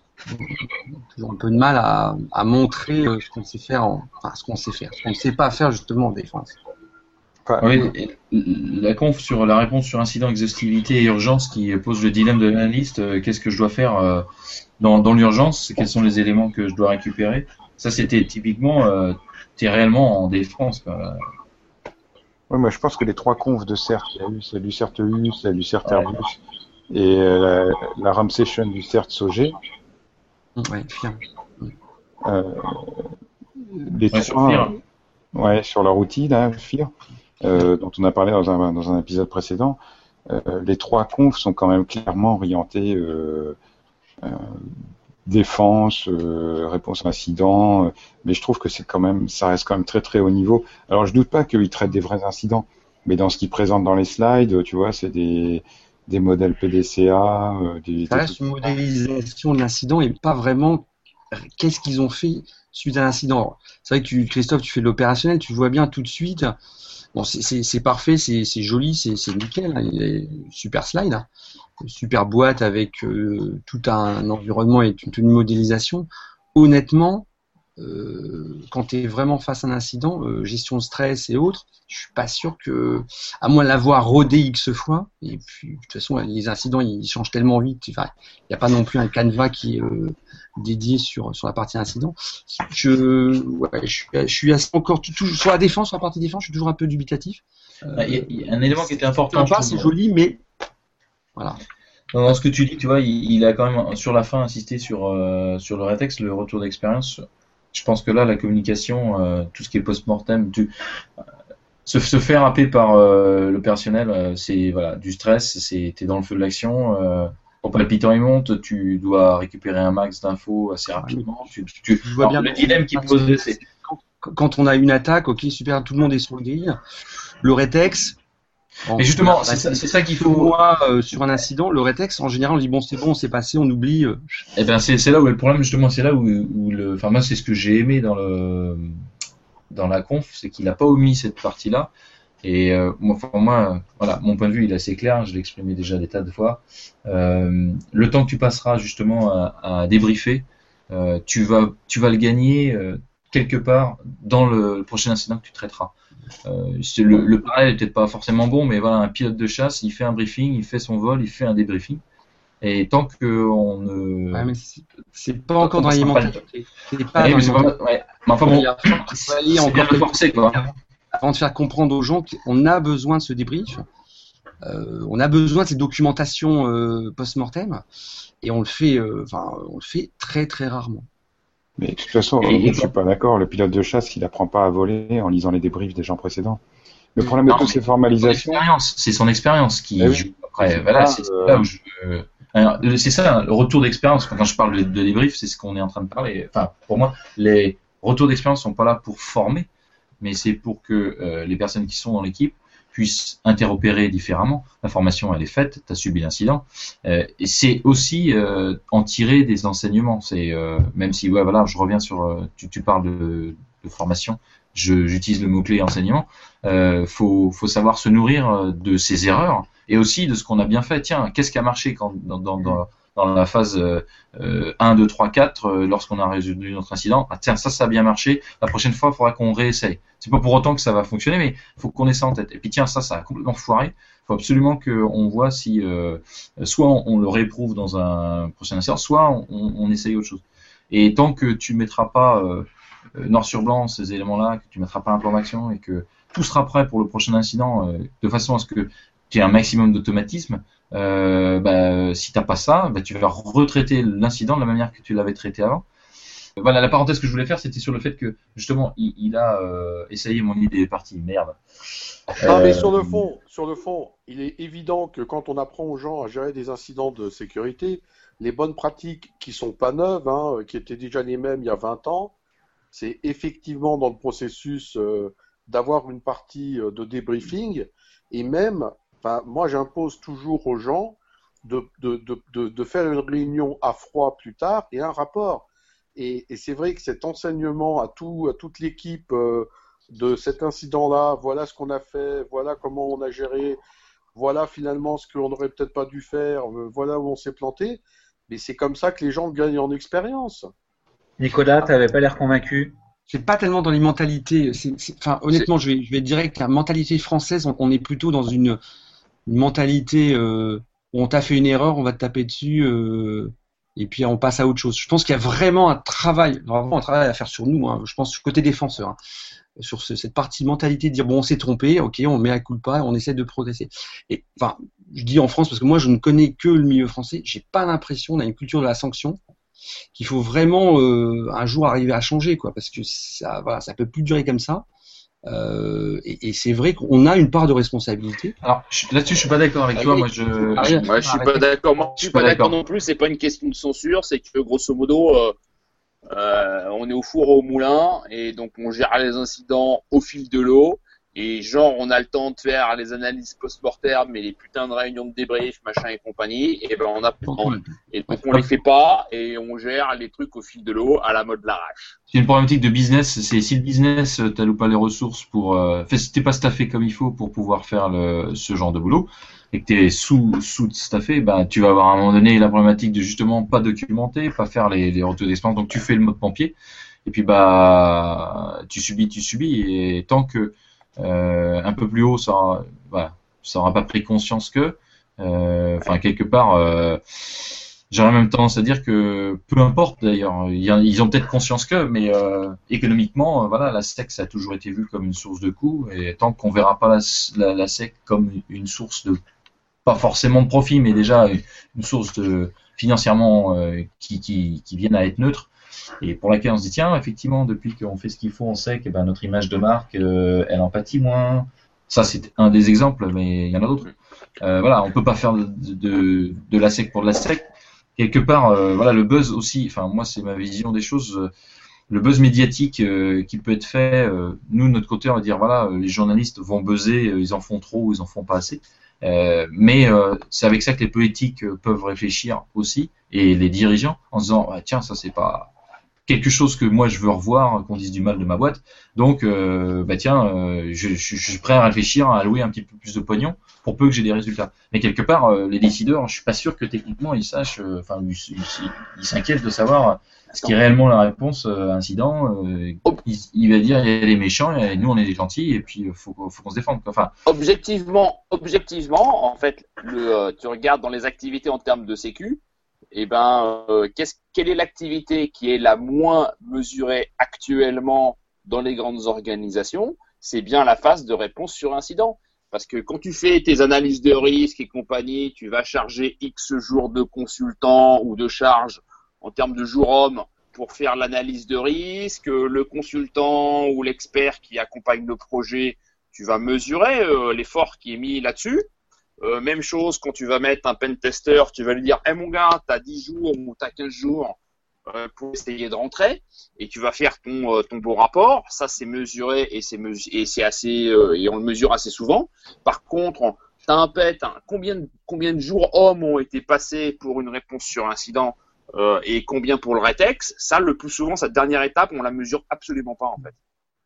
Toujours un peu de mal à, à montrer ce qu'on sait faire, en, enfin ce qu'on sait faire, ce qu'on ne sait pas faire justement en défense. Enfin, oui, et la conf sur la réponse sur incident, exhaustivité et urgence qui pose le dilemme de l'analyste, euh, qu'est-ce que je dois faire euh, dans, dans l'urgence, quels sont les éléments que je dois récupérer. Ça, c'était typiquement, euh, t'es réellement en défense. Quoi. Ouais, moi je pense que les trois confs de C E R T, il y a eu c'est du C E R T U, c'est du C E R T Airbus et euh, la, la RAM session du C E R T S O G. Ouais, F I R. Euh, les ouais, trois, sur ouais, sur leur outil là, F I R, euh, dont on a parlé dans un, dans un épisode précédent, euh, les trois confs sont quand même clairement orientés euh, euh, défense, euh, réponse à incident, euh, mais je trouve que c'est quand même, ça reste quand même très très haut niveau. Alors je doute pas qu'ils traitent des vrais incidents, mais dans ce qu'ils présentent dans les slides, tu vois, c'est des des modèles P D C A, euh, des. Ça reste une modélisation de l'incident et pas vraiment qu'est-ce qu'ils ont fait suite à l'incident. C'est vrai que tu, Christophe, tu fais de l'opérationnel, tu vois bien tout de suite. Bon, c'est, c'est, c'est parfait, c'est, c'est joli, c'est, c'est nickel. Hein, il est super slide, hein, super boîte avec euh, tout un environnement et toute une modélisation. Honnêtement, euh, quand tu es vraiment face à un incident, euh, gestion de stress et autres, je suis pas sûr que, à moins de l'avoir rodé X fois, et puis de toute façon les incidents ils changent tellement vite, enfin, il n'y a pas non plus un canevas qui est euh, dédié sur sur la partie incident. Je, ouais, je suis, je suis assez, encore tout, tout, sur la défense, sur la partie défense, je suis toujours un peu dubitatif. Il euh, y, y a un élément qui était important. Pas, c'est joli, mais voilà. Dans ce que tu dis, tu vois, il, il a quand même sur la fin insisté sur euh, sur le rétexte, le retour d'expérience. Je pense que là, la communication, euh, tout ce qui est post-mortem, tu, euh, se, se faire happer par euh, l'opérationnel, euh, c'est voilà, du stress, c'est t'es dans le feu de l'action. Euh, ton palpitant il monte, tu dois récupérer un max d'infos assez rapidement. Oui. Tu, tu, tu, je vois alors, bien le dilemme qui pose, c'est quand, quand on a une attaque, ok, super, tout le monde est sur le grille. Le rétex. Mais justement, c'est ça, c'est ça qu'il faut. Moi, euh, sur un incident, le rétex, en général, on dit bon, c'est bon, c'est passé, on oublie. Euh... Eh ben, c'est, c'est là où est le problème, justement, c'est là où, où le. Enfin, moi, c'est ce que j'ai aimé dans le dans la conf, c'est qu'il n'a pas omis cette partie-là. Et euh, moi, pour moi, voilà, mon point de vue, il est assez clair. Je l'ai exprimé déjà des tas de fois. Euh, le temps que tu passeras justement à, à débriefer, euh, tu vas, tu vas le gagner euh, quelque part dans le, le prochain incident que tu traiteras. Euh, c'est le, le parallèle n'est peut-être pas forcément bon, mais voilà, un pilote de chasse, il fait un briefing, il fait son vol, il fait un débriefing. Et tant que on ne, ouais, mais c'est, c'est pas encore dans l'alimentaire. C'est pas. Ouais, mais, pas... ouais. mais enfin bon, c'est bien le forcer quoi. Avant de faire comprendre aux gens qu'on a besoin de ce débrief, euh, on a besoin de cette documentation euh, post-mortem, et on le fait, enfin, euh, on le fait très très rarement. Mais de toute façon, je suis pas d'accord. Le pilote de chasse, il apprend pas à voler en lisant les débriefs des gens précédents. Le problème non, de toutes ces formalisations, c'est son expérience qui oui, joue. Après, voilà, pas, c'est euh... là où je. Alors, c'est ça, le retour d'expérience. Quand je parle de, de débrief, c'est ce qu'on est en train de parler. Enfin, pour moi, les retours d'expérience sont pas là pour former, mais c'est pour que euh, les personnes qui sont dans l'équipe puissent interopérer différemment. La formation, elle est faite, tu as subi l'incident. Euh, et c'est aussi euh, en tirer des enseignements. C'est euh, même si, ouais, voilà, je reviens sur, euh, tu, tu parles de, de formation, je, j'utilise le mot-clé enseignement. Euh, faut, faut savoir se nourrir de ses erreurs et aussi de ce qu'on a bien fait. Tiens, qu'est-ce qui a marché quand, dans, dans, dans, dans la phase euh, un, deux, trois, quatre, euh, lorsqu'on a résolu notre incident? Ah tiens, ça, ça a bien marché. La prochaine fois, il faudra qu'on réessaye. C'est pas pour autant que ça va fonctionner, mais il faut qu'on ait ça en tête. Et puis tiens, ça, ça a complètement foiré. Il faut absolument qu'on voit si euh, soit on, on le réprouve dans un prochain incident, soit on, on essaye autre chose. Et tant que tu mettras pas euh, noir sur blanc ces éléments-là, que tu mettras pas un plan d'action et que tout sera prêt pour le prochain incident, euh, de façon à ce que tu aies un maximum d'automatisme, euh, bah, si t'as pas ça, bah, tu vas retraiter l'incident de la manière que tu l'avais traité avant. Voilà, la parenthèse que je voulais faire, c'était sur le fait que justement, il, il a euh, essayé mon idée est partie, merde. Non, euh... mais sur le fond, sur le fond, il est évident que quand on apprend aux gens à gérer des incidents de sécurité, les bonnes pratiques qui sont pas neuves, hein, qui étaient déjà les mêmes il y a vingt ans, c'est effectivement dans le processus euh, d'avoir une partie euh, de débriefing et même, enfin, moi j'impose toujours aux gens de, de, de, de, de faire une réunion à froid plus tard et un rapport. Et, et c'est vrai que cet enseignement à, tout, à toute l'équipe euh, de cet incident-là, voilà ce qu'on a fait, voilà comment on a géré, voilà finalement ce qu'on n'aurait peut-être pas dû faire, euh, voilà où on s'est planté, mais c'est comme ça que les gens gagnent en expérience. Nicolas, tu n'avais pas l'air convaincu. c'est pas tellement dans les mentalités. C'est, c'est, enfin, honnêtement, je vais, je vais être direct. La mentalité française, on, on est plutôt dans une, une mentalité euh, où on t'a fait une erreur, on va te taper dessus, euh, et puis on passe à autre chose. Je pense qu'il y a vraiment un travail, vraiment un travail à faire sur nous. Hein, je pense côté défenseur, hein, sur ce, cette partie mentalité de dire bon, on s'est trompé, ok, on met à culpa, on essaie de progresser. Et enfin, je dis en France parce que moi, je ne connais que le milieu français. J'ai pas l'impression, on a une culture de la sanction, qu'il faut vraiment euh, un jour arriver à changer, quoi, parce que ça, voilà, ça peut plus durer comme ça. Euh, et, et c'est vrai qu'on a une part de responsabilité. Alors je, là-dessus, je suis pas d'accord avec ah, toi. Oui. Moi, je, je, moi, je suis pas d'accord. Moi, je suis pas, pas d'accord non plus. C'est pas une question de censure. C'est que grosso modo, euh, euh, on est au four au moulin et donc on gère les incidents au fil de l'eau. Et genre, on a le temps de faire les analyses post-mortem, mais les putains de réunions de débrief, machin et compagnie, et ben on a plus de temps. Et donc on les fait pas, et on gère les trucs au fil de l'eau, à la mode l'arrache. C'est une problématique de business, c'est si le business, t'as pas les ressources pour, euh, enfin, si t'es pas staffé comme il faut pour pouvoir faire le, ce genre de boulot, et que t'es sous, sous-staffé, ben, tu vas avoir à un moment donné la problématique de justement pas documenter, pas faire les, les retours d'expérience, donc tu fais le mode pompier, et puis bah, tu subis, tu subis, et tant que Euh, un peu plus haut, ça aura, voilà, ça aura pas pris conscience que, euh, enfin quelque part, euh, j'aurais même tendance à dire que peu importe d'ailleurs, ils ont peut-être conscience que, mais euh, économiquement, euh, voilà, la S E C ça a toujours été vu comme une source de coûts, et tant qu'on verra pas la, la, la S E C comme une source de, pas forcément de profit, mais déjà une source de financièrement euh, qui, qui, qui vienne à être neutre. Et pour laquelle on se dit tiens effectivement depuis qu'on fait ce qu'il faut on sait que ben, notre image de marque euh, elle en pâtit moins. Ça c'est un des exemples mais il y en a d'autres. Euh, voilà on peut pas faire de, de, de la S E C pour de la S E C. Quelque part euh, voilà le buzz aussi. Enfin moi c'est ma vision des choses. Euh, le buzz médiatique euh, qui peut être fait. Euh, nous de notre côté on va dire voilà les journalistes vont buzzer euh, ils en font trop ou ils en font pas assez. Euh, mais euh, c'est avec ça que les politiques euh, peuvent réfléchir aussi et les dirigeants en se disant ah, tiens ça c'est pas quelque chose que moi je veux revoir, qu'on dise du mal de ma boîte. Donc, euh, bah tiens, euh, je, je, je suis prêt à réfléchir à allouer un petit peu plus de pognon pour peu que j'ai des résultats. Mais quelque part, euh, les décideurs, je suis pas sûr que techniquement ils sachent, enfin, euh, ils, ils, ils s'inquiètent de savoir ce qui est réellement la réponse euh, incident. Euh, il, il va dire il y a les méchants et nous on est des gentils et puis faut, faut qu'on se défende. Enfin, objectivement, objectivement, en fait, le, euh, tu regardes dans les activités en termes de sécu. Eh ben, euh, qu'est-ce, quelle est l'activité qui est la moins mesurée actuellement dans les grandes organisations? C'est bien la phase de réponse sur incident. Parce que quand tu fais tes analyses de risque et compagnie, tu vas charger X jours de consultants ou de charges en termes de jours hommes pour faire l'analyse de risque. Le consultant ou l'expert qui accompagne le projet, tu vas mesurer euh, l'effort qui est mis là-dessus. Euh, même chose quand tu vas mettre un pen tester, tu vas lui dire hey, mon gars, t'as dix jours ou t'as quinze jours euh, pour essayer de rentrer et tu vas faire ton, euh, ton beau rapport. Ça, c'est mesuré et c'est, mesu- et c'est assez, euh, et on le mesure assez souvent. Par contre, t'as un pet, hein, combien, de, combien de jours hommes ont été passés pour une réponse sur incident euh, et combien pour le rétex? Ça, le plus souvent, cette dernière étape, on la mesure absolument pas en fait.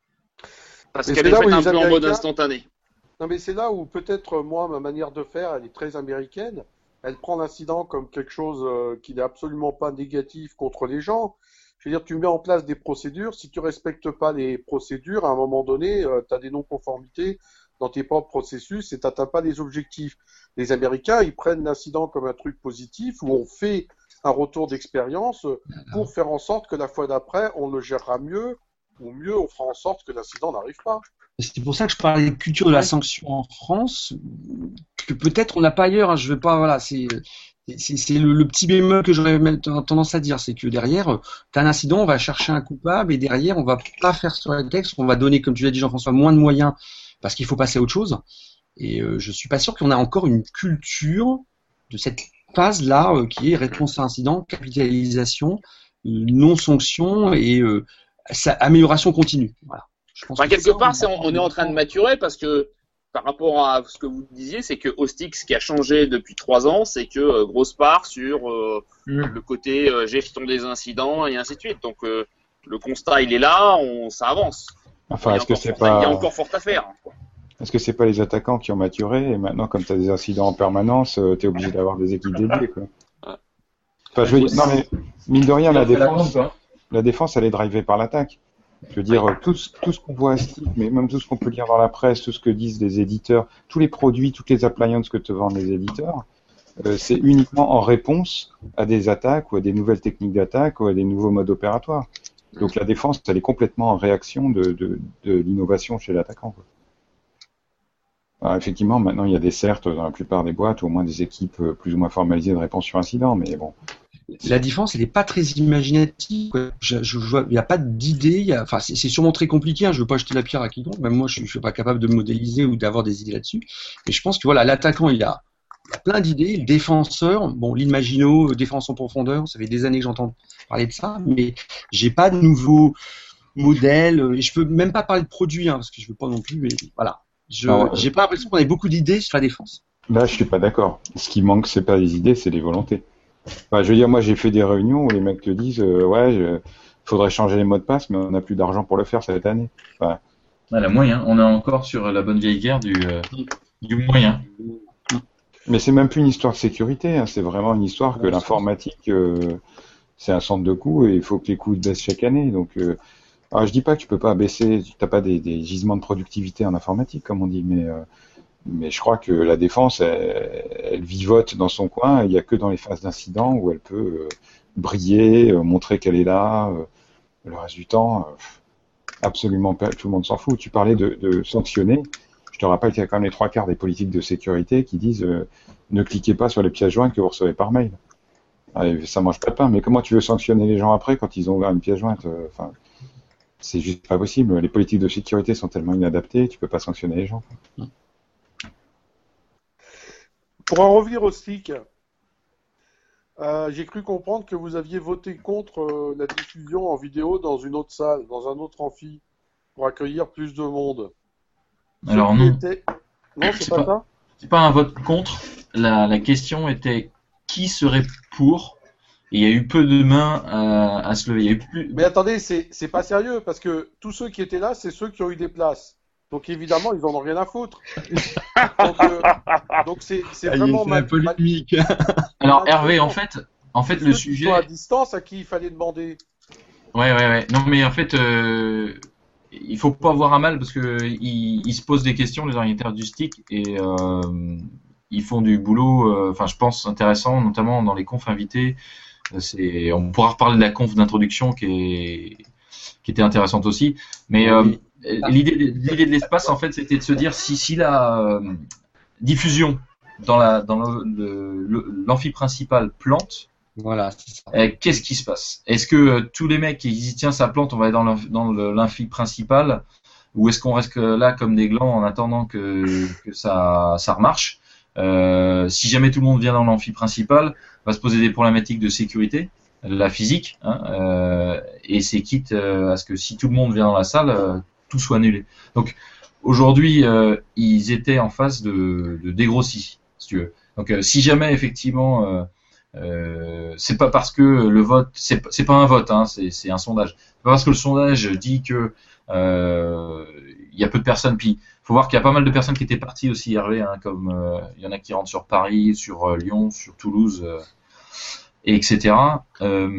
Parce Mais qu'elle est, est faite un peu en mode instantané. Non, mais c'est là où peut-être, moi, ma manière de faire, elle est très américaine. Elle prend l'incident comme quelque chose euh, qui n'est absolument pas négatif contre les gens. Je veux dire, tu mets en place des procédures. Si tu respectes pas les procédures, à un moment donné, euh, tu as des non-conformités dans tes propres processus et tu n'atteins pas les objectifs. Les Américains, ils prennent l'incident comme un truc positif où on fait un retour d'expérience pour faire en sorte que la fois d'après, on le gérera mieux ou mieux, on fera en sorte que l'incident n'arrive pas. C'est pour ça que je parlais de culture de la sanction en France, que peut-être on n'a pas ailleurs. Hein, je veux pas, voilà, c'est c'est, c'est le, le petit bémol que j'aurais tendance à dire, c'est que derrière, tu as un incident, on va chercher un coupable et derrière, on va pas faire sur le texte, on va donner, comme tu l'as dit Jean-François, moins de moyens parce qu'il faut passer à autre chose. Et euh, je suis pas sûr qu'on a encore une culture de cette phase-là euh, qui est réponse à incident, capitalisation, euh, non-sanction et euh, ça, amélioration continue. Voilà. Enfin, quelque ça, part, on, c'est, on, on est en train de maturer parce que par rapport à ce que vous disiez, c'est que Ostix, ce qui a changé depuis trois ans, c'est que euh, grosse part sur euh, mmh. le côté euh, gestion des incidents et ainsi de suite. Donc euh, le constat, il est là, on, ça avance. Enfin, est-ce que c'est fort, pas... Il y a encore fort à faire. Quoi. Est-ce que c'est pas les attaquants qui ont maturé et maintenant, comme tu as des incidents en permanence, euh, tu es obligé d'avoir des équipes dédiées, quoi. Enfin, je veux dire, non mais mine de rien, la défense, la défense, elle est drivée par l'attaque. Je veux dire, tout ce, tout ce qu'on voit à Stick, mais même tout ce qu'on peut lire dans la presse, tout ce que disent les éditeurs, tous les produits, toutes les appliances que te vendent les éditeurs, euh, c'est uniquement en réponse à des attaques ou à des nouvelles techniques d'attaque ou à des nouveaux modes opératoires. Donc la défense, elle est complètement en réaction de, de, de l'innovation chez l'attaquant. Alors, effectivement, maintenant, il y a des certes dans la plupart des boîtes, ou au moins des équipes plus ou moins formalisées de réponse sur incident, mais bon. La défense, elle n'est pas très imaginative. Quoi. Je, je, je, il n'y a pas d'idée. Enfin, c'est, c'est sûrement très compliqué. Hein. Je ne veux pas jeter la pierre à quiconque. Même moi, je ne suis pas capable de modéliser ou d'avoir des idées là-dessus. Mais je pense que voilà, l'attaquant, il a, il a plein d'idées. Le défenseur, bon, l'Imagino, défense en profondeur, ça fait des années que j'entends parler de ça, mais j'ai pas de nouveaux modèles. Et je peux même pas parler de produits, hein, parce que je veux pas non plus. Mais voilà, je, Alors, j'ai pas l'impression qu'on ait beaucoup d'idées sur la défense. Là, je suis pas d'accord. Ce qui manque, c'est pas des idées, c'est des volontés. Enfin, je veux dire, moi, j'ai fait des réunions où les mecs te disent, euh, ouais, il faudrait changer les mots de passe, mais on n'a plus d'argent pour le faire cette année. Enfin, ah, la moyen, on est encore sur la bonne vieille guerre du, euh, du moyen. Mais c'est même plus une histoire de sécurité, hein, c'est vraiment une histoire que l'informatique, euh, c'est un centre de coûts et il faut que les coûts baissent chaque année. Donc, euh, alors je dis pas que tu peux pas baisser, tu n'as pas des, des gisements de productivité en informatique, comme on dit, mais euh, mais je crois que la défense, elle, elle vivote dans son coin. Il n'y a que dans les phases d'incident où elle peut euh, briller, euh, montrer qu'elle est là. Euh, le reste du temps, euh, absolument pas, tout le monde s'en fout. Tu parlais de, de sanctionner. Je te rappelle qu'il y a quand même les trois quarts des politiques de sécurité qui disent euh, ne cliquez pas sur les pièces jointes que vous recevez par mail. Allez, ça mange pas de pain. Mais comment tu veux sanctionner les gens après quand ils ont ouvert une pièce jointe? Enfin, euh, c'est juste pas possible. Les politiques de sécurité sont tellement inadaptées, tu peux pas sanctionner les gens. Pour en revenir au stick, euh, j'ai cru comprendre que vous aviez voté contre euh, la diffusion en vidéo dans une autre salle, dans un autre amphi, pour accueillir plus de monde. Alors non. Était... Non, c'est, c'est pas, pas ça. C'est pas un vote contre. La, la question était qui serait pour. Et il y a eu peu de mains à, à se lever. Il y a eu plus... Mais attendez, c'est, c'est pas sérieux, parce que tous ceux qui étaient là, c'est ceux qui ont eu des places. Donc évidemment, ils en ont rien à foutre. donc, euh, donc c'est, c'est vraiment mal polémique. Alors Hervé, en fait, en fait le sujet. Ceux qui sont à distance, à qui il fallait demander. Ouais, ouais, ouais. Non, mais en fait, euh, il faut pas avoir un mal parce que ils, ils se posent des questions les organisateurs du stick et euh, ils font du boulot. Enfin, euh, je pense intéressant, notamment dans les confs invités. C'est, on pourra reparler de la conf d'introduction qui est qui était intéressante aussi, mais euh, oui. L'idée, l'idée de l'espace, en fait, c'était de se dire si, si la euh, diffusion dans la dans le, le, l'amphi principal plante, voilà, c'est ça. Euh, qu'est-ce qui se passe? Est-ce que euh, tous les mecs qui disent tiens ça plante, on va aller dans, dans le, l'amphi principal, ou est-ce qu'on reste là comme des glands en attendant que, que ça ça remarche? Euh, si jamais tout le monde vient dans l'amphi principal, va se poser des problématiques de sécurité, la physique, hein, euh, et c'est quitte euh, à ce que si tout le monde vient dans la salle, euh, tout soit annulé. Donc aujourd'hui, euh, ils étaient en phase de, de dégrossis, si tu veux. Donc euh, si jamais effectivement, euh, euh, c'est pas parce que le vote, c'est, c'est pas un vote, hein, c'est, c'est un sondage. C'est pas parce que le sondage dit que euh, il y a peu de personnes. Puis faut voir qu'il y a pas mal de personnes qui étaient parties aussi, Hervé, hein, comme euh, il y en a qui rentrent sur Paris, sur euh, Lyon, sur Toulouse. Euh, et cetera. Euh,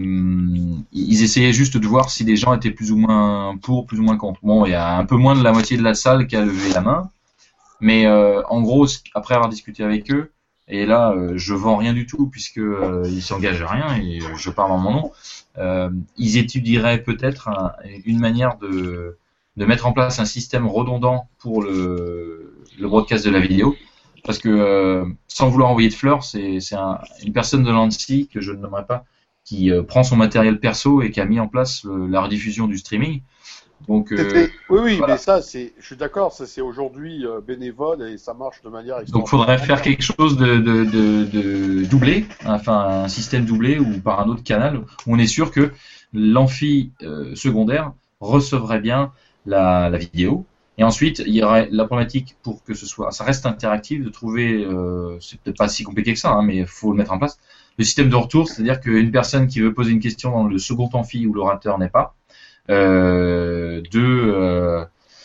ils essayaient juste de voir si les gens étaient plus ou moins pour, plus ou moins contre. Bon, il y a un peu moins de la moitié de la salle qui a levé la main, mais euh, en gros, après avoir discuté avec eux, et là, euh, je vends rien du tout puisque euh, ils s'engagent à rien et euh, je parle en mon nom. Euh, ils étudieraient peut-être un, une manière de de mettre en place un système redondant pour le le broadcast de la vidéo. Parce que, euh, sans vouloir envoyer de fleurs, c'est, c'est un, une personne de l'ANSSI, que je ne nommerai pas, qui euh, prend son matériel perso et qui a mis en place le, la rediffusion du streaming. Donc, euh, oui, oui, voilà. Mais ça, c'est, je suis d'accord, ça c'est aujourd'hui euh, bénévole et ça marche de manière extraordinaire. Donc, il faudrait faire quelque chose de, de, de, de doublé, enfin un système doublé ou par un autre canal, où on est sûr que l'amphi euh, secondaire recevrait bien la, la vidéo. Et ensuite, il y aurait la problématique pour que ce soit, ça reste interactif, de trouver, euh, c'est peut-être pas si compliqué que ça, hein, mais il faut le mettre en place, le système de retour, c'est-à-dire qu'une personne qui veut poser une question dans le second amphi où l'orateur n'est pas, euh, de, euh,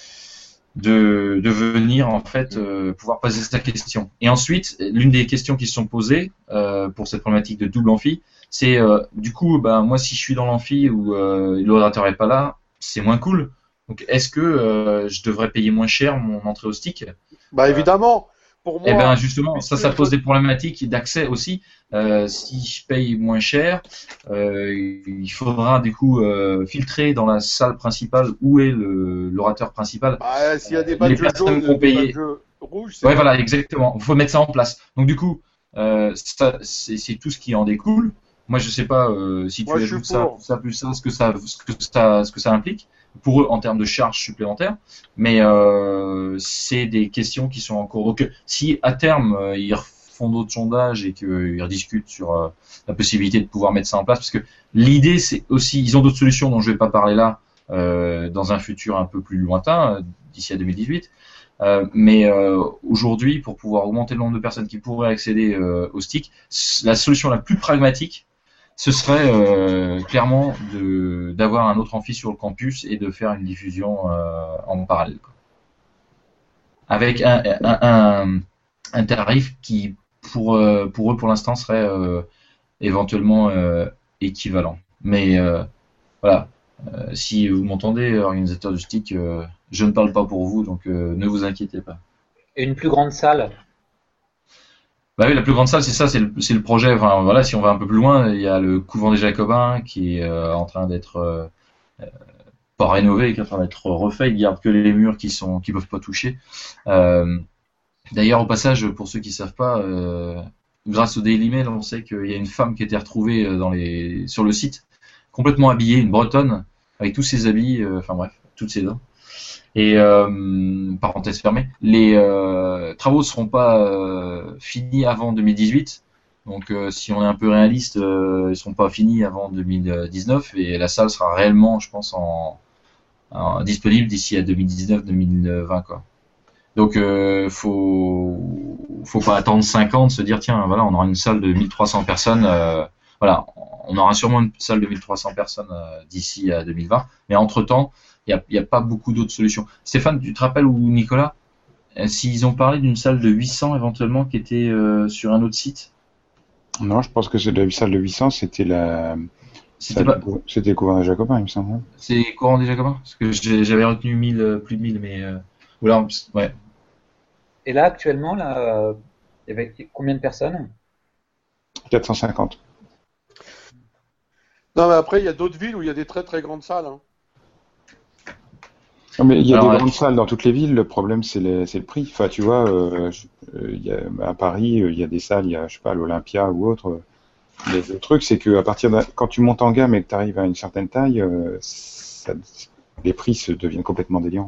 de, de venir en fait euh, pouvoir poser sa question. Et ensuite, l'une des questions qui se sont posées euh, pour cette problématique de double amphi, c'est euh, du coup, bah, moi si je suis dans l'amphi où euh, l'orateur n'est pas là, c'est moins cool. Donc, est-ce que euh, je devrais payer moins cher mon entrée au stick? Bah évidemment. Pour moi, eh ben justement, ça, ça pose des problématiques d'accès aussi. Euh, si je paye moins cher, euh, il faudra du coup euh, filtrer dans la salle principale où est le l'orateur principal. Bah, s'il y a des badges jaunes, des badges rouges, c'est ouais, voilà, exactement. Il faut mettre ça en place. Donc du coup, euh, ça, c'est, c'est tout ce qui en découle. Moi, je sais pas euh, si tu Moi, ajoutes ça, ça plus ça, ce que ça, ce que ça, ce que ça implique pour eux en termes de charges supplémentaires, mais euh, c'est des questions qui sont en cours. Donc, si à terme euh, ils font d'autres sondages et qu'ils rediscutent sur euh, la possibilité de pouvoir mettre ça en place, parce que l'idée c'est aussi, ils ont d'autres solutions dont je vais pas parler là, euh, dans un futur un peu plus lointain, euh, d'ici à deux mille dix-huit. Euh, mais euh, aujourd'hui, pour pouvoir augmenter le nombre de personnes qui pourraient accéder euh, au stick, la solution la plus pragmatique, ce serait euh, clairement de d'avoir un autre amphi sur le campus et de faire une diffusion euh, en parallèle, quoi. Avec un, un, un, un tarif qui pour euh, pour eux pour l'instant serait euh, éventuellement euh, équivalent. Mais euh, voilà, euh, si vous m'entendez, organisateur du stick, euh, je ne parle pas pour vous, donc euh, ne vous inquiétez pas. Et une plus grande salle? Bah oui, la plus grande salle, c'est ça, c'est le, c'est le projet. Enfin, voilà, si on va un peu plus loin, il y a le couvent des Jacobins qui est euh, en train d'être euh, euh, pas rénové, qui est en train d'être refait. Il garde que les murs qui sont, qui peuvent pas toucher. Euh, d'ailleurs, au passage, pour ceux qui savent pas, euh, grâce au Daily Mail, on sait qu'il y a une femme qui a été retrouvée dans les, sur le site, complètement habillée, une Bretonne, avec tous ses habits, euh, enfin bref, toutes ses dents. Et euh, parenthèse fermée, les euh, travaux ne seront pas euh, finis avant deux mille dix-huit. Donc euh, si on est un peu réaliste, euh, ils ne seront pas finis avant deux mille dix-neuf et la salle sera réellement, je pense, en, en disponible d'ici à deux mille dix-neuf deux mille vingt, quoi. Donc euh, faut faut pas attendre cinq ans de se dire tiens voilà on aura une salle de mille trois cents personnes. Euh, voilà, on aura sûrement une salle de mille trois cents personnes euh, d'ici à deux mille vingt. Mais entre temps il n'y a, y a pas beaucoup d'autres solutions. Stéphane, tu te rappelles, ou Nicolas, euh, s'ils ont parlé d'une salle de huit cents éventuellement qui était euh, sur un autre site? Non, je pense que c'est la salle de huit cents, c'était la... C'était, pas... c'était le couvent des Jacobins, il me semble. C'est le couvent des Jacobins? Parce que j'avais retenu mille, plus de mille, mais... Euh... Voilà, ouais. Et là, actuellement, là, il y avait combien de personnes? quatre cent cinquante. Non, mais après, il y a d'autres villes où il y a des très très grandes salles, hein. Non, mais il y a Alors, des ouais. grandes salles dans toutes les villes. Le problème, c'est, les, c'est le prix. Enfin, tu vois, euh, il y a, à Paris, il y a des salles, il y a, je sais pas, l'Olympia ou autre. Mais le truc, c'est que à partir de, quand tu montes en gamme et que tu arrives à une certaine taille, euh, ça, les prix se deviennent complètement délirants.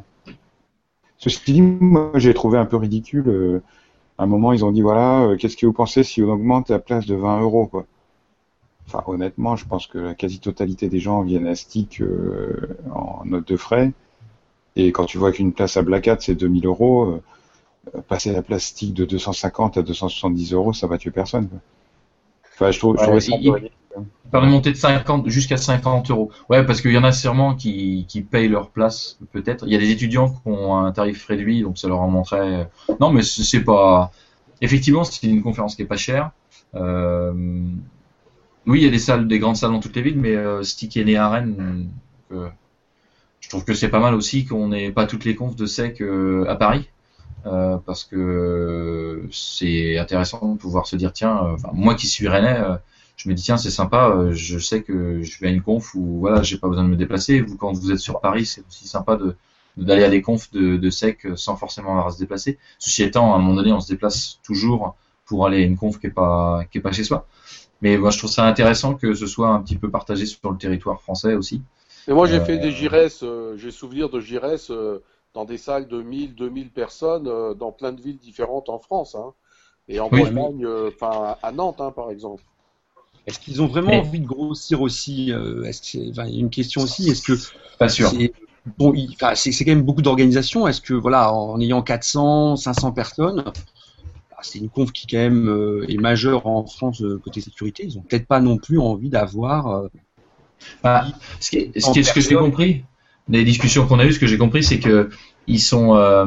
Ceci dit, moi, j'ai trouvé un peu ridicule. Euh, à un moment, ils ont dit voilà, euh, qu'est-ce que vous pensez si on augmente la place de vingt euros, quoi. Enfin, honnêtement, je pense que la quasi-totalité des gens viennent à Stick euh, en note de frais. Et quand tu vois qu'une place à Black Hat, c'est deux mille euros, euh, passer la place Stick de deux cent cinquante à deux cent soixante-dix euros, ça va tuer personne, quoi. Enfin, je trouve, Ouais, je trouvais ça il, il, il parlait de monter de cinquante jusqu'à cinquante euros. Ouais, parce qu'il y en a sûrement qui, qui payent leur place, peut-être. Il y a des étudiants qui ont un tarif réduit, donc ça leur en montrait. Non, mais c'est pas. Effectivement, c'est une conférence qui est pas chère. Euh... Oui, il y a des salles, des grandes salles dans toutes les villes, mais euh, Stick est né à Rennes. Donc, euh, je trouve que c'est pas mal aussi qu'on n'ait pas toutes les confs de sec euh, à Paris. Euh, parce que c'est intéressant de pouvoir se dire tiens, euh, moi qui suis rennais, euh, je me dis tiens c'est sympa, euh, je sais que je vais à une conf où voilà j'ai pas besoin de me déplacer. Vous quand vous êtes sur Paris c'est aussi sympa de d'aller à des confs de, de sec sans forcément avoir à se déplacer. Ceci étant, à un moment donné on se déplace toujours pour aller à une conf qui est pas qui est pas chez soi. Mais moi je trouve ça intéressant que ce soit un petit peu partagé sur le territoire français aussi. Et moi j'ai Euh, fait des Gires, euh, j'ai souvenir de Gires euh, dans des salles de mille, deux mille personnes euh, dans plein de villes différentes en France, hein. Et en Oui, Bretagne, enfin euh, à Nantes hein, par exemple. Est-ce qu'ils ont vraiment Mais- envie de grossir aussi euh, est-ce que, enfin, il y a une question aussi. Est-ce que Pas sûr. c'est bon, il- enfin, c'est, c'est quand même beaucoup d'organisations. Est-ce que voilà, en ayant quatre cents, cinq cents personnes, bah, c'est une conf qui quand même euh, est majeure en France euh, côté sécurité. Ils ont peut-être pas non plus envie d'avoir. Euh, Ah, ce qui est, ce, qui est- ce que j'ai compris, des discussions qu'on a eues, ce que j'ai compris, c'est que ils sont, euh,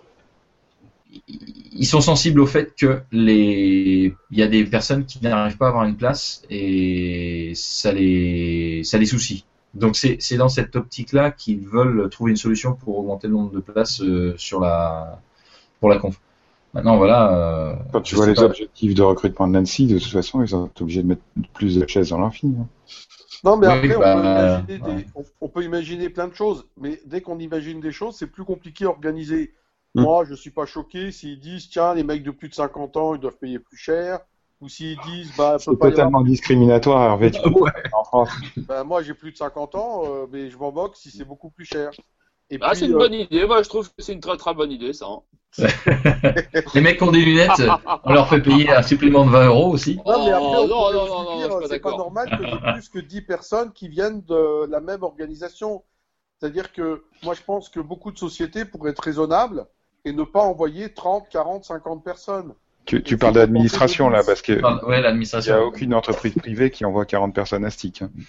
ils sont sensibles au fait que les, il y a des personnes qui n'arrivent pas à avoir une place et ça les, ça les soucie. Donc c'est, c'est dans cette optique-là qu'ils veulent trouver une solution pour augmenter le nombre de places euh, sur la, pour la conf. Maintenant, voilà. Euh, Quand tu vois les pas. objectifs de recrutement de l'Annecy, de toute façon, ils sont obligés de mettre plus de chaises dans l'amphi. Hein. Non, mais Oui, après, bah, on, peut imaginer ouais. des, on, on peut imaginer plein de choses, mais dès qu'on imagine des choses, c'est plus compliqué à organiser. Mm. Moi, je suis pas choqué s'ils disent, tiens, les mecs de plus de cinquante ans, ils doivent payer plus cher, ou s'ils disent, bah, peut C'est pas y totalement avoir... discriminatoire, Hervé. Tu peux Ouais. pas en France. Bah, moi, j'ai plus de cinquante ans, euh, mais je m'en moque si c'est beaucoup plus cher. Et Ah, puis, c'est une euh, bonne idée. Moi, je trouve que c'est une très très bonne idée, ça. hein. Les mecs qui ont des lunettes, on leur fait payer un supplément de vingt euros aussi. Non, mais après, Oh, on non, pourrait non, aussi non, non, dire, je suis pas c'est pas d'accord. normal que j'ai plus que dix personnes qui viennent de la même organisation. C'est-à-dire que moi, je pense que beaucoup de sociétés pourraient être raisonnables et ne pas envoyer trente, quarante, cinquante personnes. Tu, tu Et parles si d'administration vous là, pensez parce que Enfin, ouais, il n'y l'administration. a aucune entreprise privée qui envoie quarante personnes à Stick. Hein.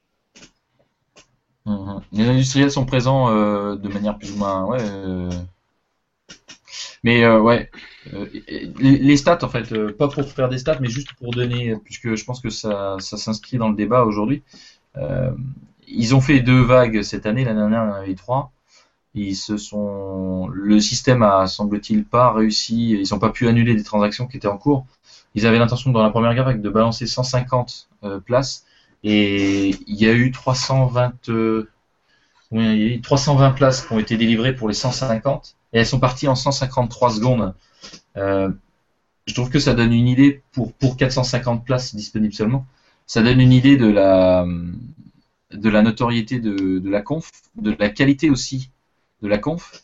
Mhm. Les industriels sont présents euh, de manière plus ou moins, ouais. euh, Mais euh, ouais, euh, les, les stats en fait, euh, pas pour faire des stats, mais juste pour donner, puisque je pense que ça, ça s'inscrit dans le débat aujourd'hui. Euh, ils ont fait deux vagues cette année, l'année dernière, il y en avait trois. Ils se sont, le système a semble-t-il pas réussi, ils n'ont pas pu annuler des transactions qui étaient en cours. Ils avaient l'intention dans la première vague de balancer cent cinquante euh, places et il y a eu trois cent vingt, euh, oui, il y a eu trois cent vingt places qui ont été délivrées pour les cent cinquante et elles sont parties en cent cinquante-trois secondes. Euh, je trouve que ça donne une idée pour pour quatre cent cinquante places disponibles seulement. Ça donne une idée de la de la notoriété de, de la conf, de la qualité aussi de la conf,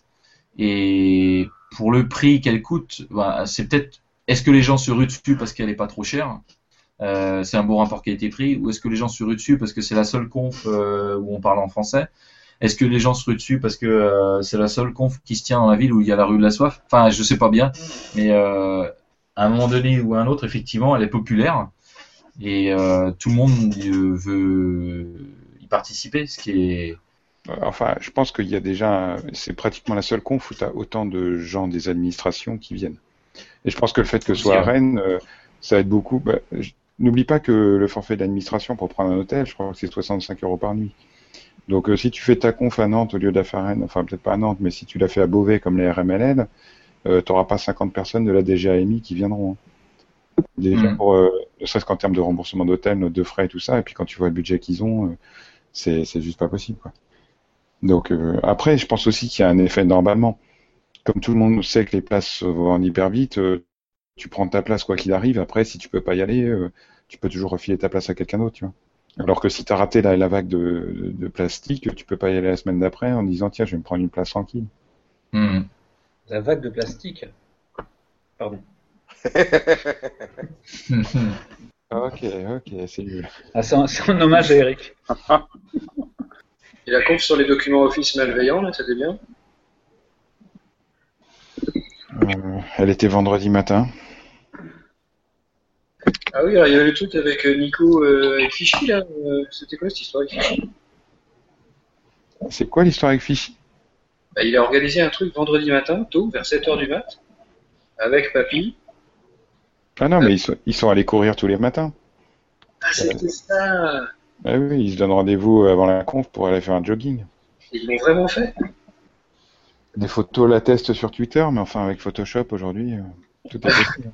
et pour le prix qu'elle coûte, bah, c'est peut-être, est-ce que les gens se ruent dessus parce qu'elle est pas trop chère, euh, c'est un bon rapport qualité-prix, ou est-ce que les gens se ruent dessus parce que c'est la seule conf euh, où on parle en français, est-ce que les gens se ruent dessus parce que euh, c'est la seule conf qui se tient dans la ville où il y a la rue de la soif, enfin je sais pas bien, mais euh, à un moment donné ou à un autre, effectivement, elle est populaire et euh, tout le monde euh, veut y participer, ce qui est Enfin, je pense qu'il y a déjà, c'est pratiquement la seule conf où tu as autant de gens des administrations qui viennent. Et je pense que le fait que ce soit à Rennes, euh, ça aide beaucoup. Bah, je... N'oublie pas que le forfait d'administration pour prendre un hôtel, je crois que c'est soixante-cinq euros par nuit. Donc euh, si tu fais ta conf à Nantes au lieu de la faire à Rennes, enfin peut-être pas à Nantes, mais si tu l'as fait à Beauvais comme les R M L N, euh, tu n'auras pas cinquante personnes de la D G A M I qui viendront. Hein. Déjà, Mm. pour, euh, ne serait-ce qu'en termes de remboursement d'hôtel, notes de frais et tout ça, et puis quand tu vois le budget qu'ils ont, euh, c'est, c'est juste pas possible, quoi. Donc euh, après, je pense aussi qu'il y a un effet d'emballement. Comme tout le monde sait que les places vont en hyper vite, euh, tu prends ta place quoi qu'il arrive. Après, si tu peux pas y aller, euh, tu peux toujours refiler ta place à quelqu'un d'autre, tu vois. Alors que si tu as raté la, la vague de, de, de plastique, tu peux pas y aller la semaine d'après en disant tiens, je vais me prendre une place tranquille. Mm. La vague de plastique. Pardon. Ok, ok, c'est nul. Ah, c'est, un, c'est un hommage à Eric. Et la conf sur les documents Office malveillants, là, c'était bien. Euh, elle était vendredi matin. Ah oui, alors il y avait le truc avec Nico euh, avec Fichy, là. Euh, c'était quoi cette histoire avec Fichy? C'est quoi l'histoire avec Fichy? Bah, il a organisé un truc vendredi matin, tôt, vers sept heures du mat, avec Papy. Ah non, mais ils sont, ils sont allés courir tous les matins. Ah, c'était ça! Ah oui, ils se donnent rendez-vous avant la conf pour aller faire un jogging. Ils l'ont vraiment fait? Des photos l'attestent sur Twitter, mais enfin avec Photoshop aujourd'hui, euh, tout est possible.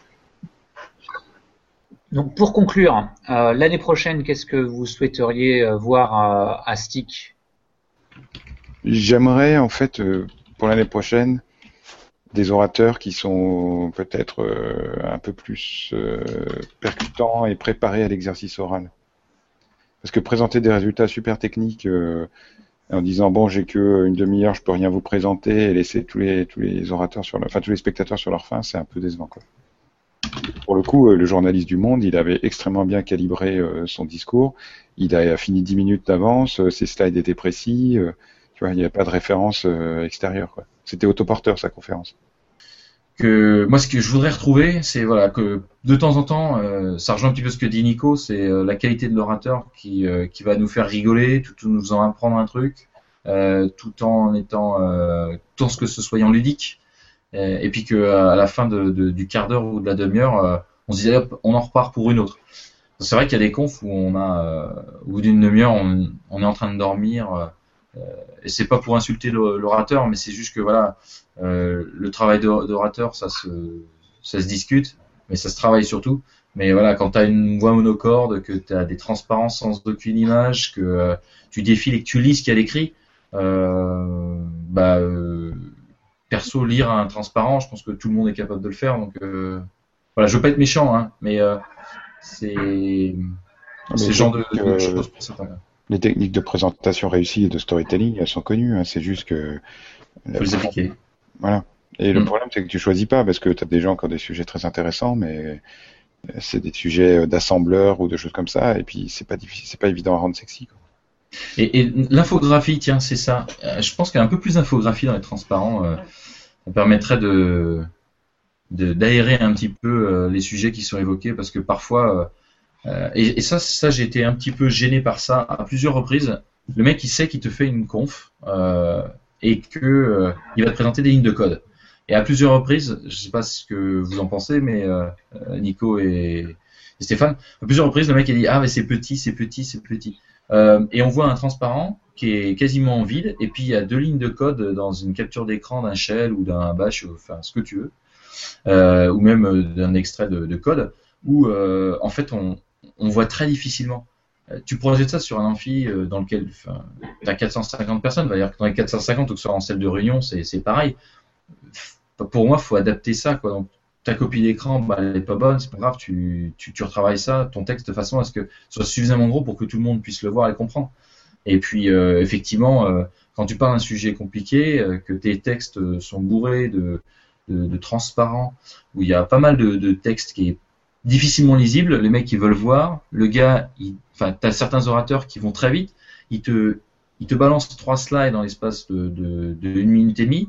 Donc pour conclure, euh, l'année prochaine, qu'est-ce que vous souhaiteriez euh, voir à, à Stick? J'aimerais en fait euh, pour l'année prochaine des orateurs qui sont peut-être euh, un peu plus euh, percutants et préparés à l'exercice oral. Parce que présenter des résultats super techniques euh, en disant bon j'ai que une demi-heure, je peux rien vous présenter et laisser tous les tous les orateurs sur leur, enfin tous les spectateurs sur leur faim, c'est un peu décevant quoi. Pour le coup, le journaliste du Monde, il avait extrêmement bien calibré euh, son discours. Il a fini dix minutes d'avance, ses slides étaient précis. Euh, tu vois, il n'y avait pas de référence euh, extérieure, quoi. C'était autoporteur sa conférence. Que moi, ce que je voudrais retrouver, c'est voilà que de temps en temps, euh, ça rejoint un petit peu ce que dit Nico, c'est euh, la qualité de l'orateur qui euh, qui va nous faire rigoler, tout en nous faisant apprendre un truc, euh, tout en étant euh, tout en ce que ce soit en ludique. Et puis qu'à la fin de, de, du quart d'heure ou de la demi-heure, euh, on se disait hop, on en repart pour une autre. C'est vrai qu'il y a des confs où on a, euh, au bout d'une demi-heure, on, on est en train de dormir. Euh, et c'est pas pour insulter l'orateur, mais c'est juste que voilà, euh, le travail d'orateur, ça se, ça se discute, mais ça se travaille surtout. Mais voilà, quand tu as une voix monocorde, que tu as des transparences sans aucune image, que euh, tu défiles et que tu lis ce qu'il y a d'écrit, euh, bah, euh, perso, lire un transparent, je pense que tout le monde est capable de le faire. Donc euh, voilà, je veux pas être méchant, hein, mais euh, c'est ce genre de, de choses pour certains. Les techniques de présentation réussie et de storytelling, elles sont connues. Hein, c'est juste que faut les appliquer. Voilà. Et le mm. problème, c'est que tu choisis pas parce que tu as des gens qui ont des sujets très intéressants, mais c'est des sujets d'assembleurs ou de choses comme ça, et puis c'est pas difficile, c'est pas évident à rendre sexy, quoi. Et, et l'infographie, tiens, c'est ça. Je pense qu'il y a un peu plus d'infographie dans les transparents. Euh, ça permettrait de, de d'aérer un petit peu euh, les sujets qui sont évoqués, parce que parfois, euh, et, et ça, ça, j'ai été un petit peu gêné par ça à plusieurs reprises. Le mec, il sait qu'il te fait une conf euh, et que euh, il va te présenter des lignes de code. Et à plusieurs reprises, je sais pas ce que vous en pensez, mais euh, Nico et, et Stéphane, à plusieurs reprises, le mec il dit ah mais c'est petit, c'est petit, c'est petit. Euh, et on voit un transparent qui est quasiment vide, et puis il y a deux lignes de code dans une capture d'écran d'un shell ou d'un bash, enfin ce que tu veux, euh, ou même d'un extrait de, de code, où euh, en fait on, on voit très difficilement. Tu projettes ça sur un amphi dans lequel tu as quatre cent cinquante personnes, va dire que dans les quatre cent cinquante ou que ce soit en salle de réunion, c'est pareil. Pour moi, il faut adapter ça, quoi. Donc, ta copie d'écran, bah, elle n'est pas bonne, c'est pas grave, tu, tu, tu retravailles ça, ton texte, de façon à ce que ce soit suffisamment gros pour que tout le monde puisse le voir et le comprendre. Et puis, euh, effectivement, euh, quand tu parles d'un sujet compliqué, euh, que tes textes sont bourrés de, de, de transparents, où il y a pas mal de, de textes qui est difficilement lisible, les mecs qui veulent voir, le gars, il, enfin, t'as certains orateurs qui vont très vite, ils te, ils te balancent trois slides dans l'espace de, de, de une minute et demie.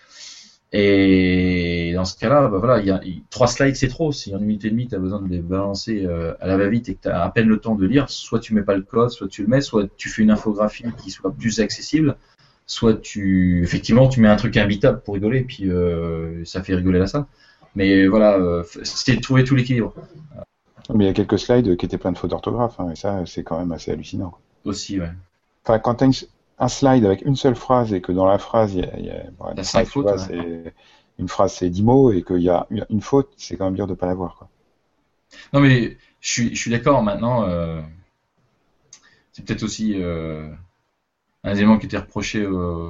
Et dans ce cas-là, bah voilà, il y a trois slides, c'est trop. Si en une minute et demie, tu as besoin de les balancer euh, à la va-vite et que tu as à peine le temps de lire, soit tu mets pas le code, soit tu le mets, soit tu fais une infographie qui soit plus accessible, soit tu, effectivement, tu mets un truc imbitable pour rigoler, et puis euh, ça fait rigoler la salle. Mais voilà, euh, c'était de trouver tout l'équilibre. Mais il y a quelques slides qui étaient pleins de fautes d'orthographe, hein, et ça, c'est quand même assez hallucinant. Aussi, ouais. Enfin, quand tu as une un slide avec une seule phrase et que dans la phrase il y a, il y a bon, une, phrase, fautes, vois, ouais. une phrase c'est dix mots et qu'il y a une faute, c'est quand même dur de pas la voir, quoi. Non mais je suis, je suis d'accord maintenant. Euh, c'est peut-être aussi euh, un élément qui était reproché euh,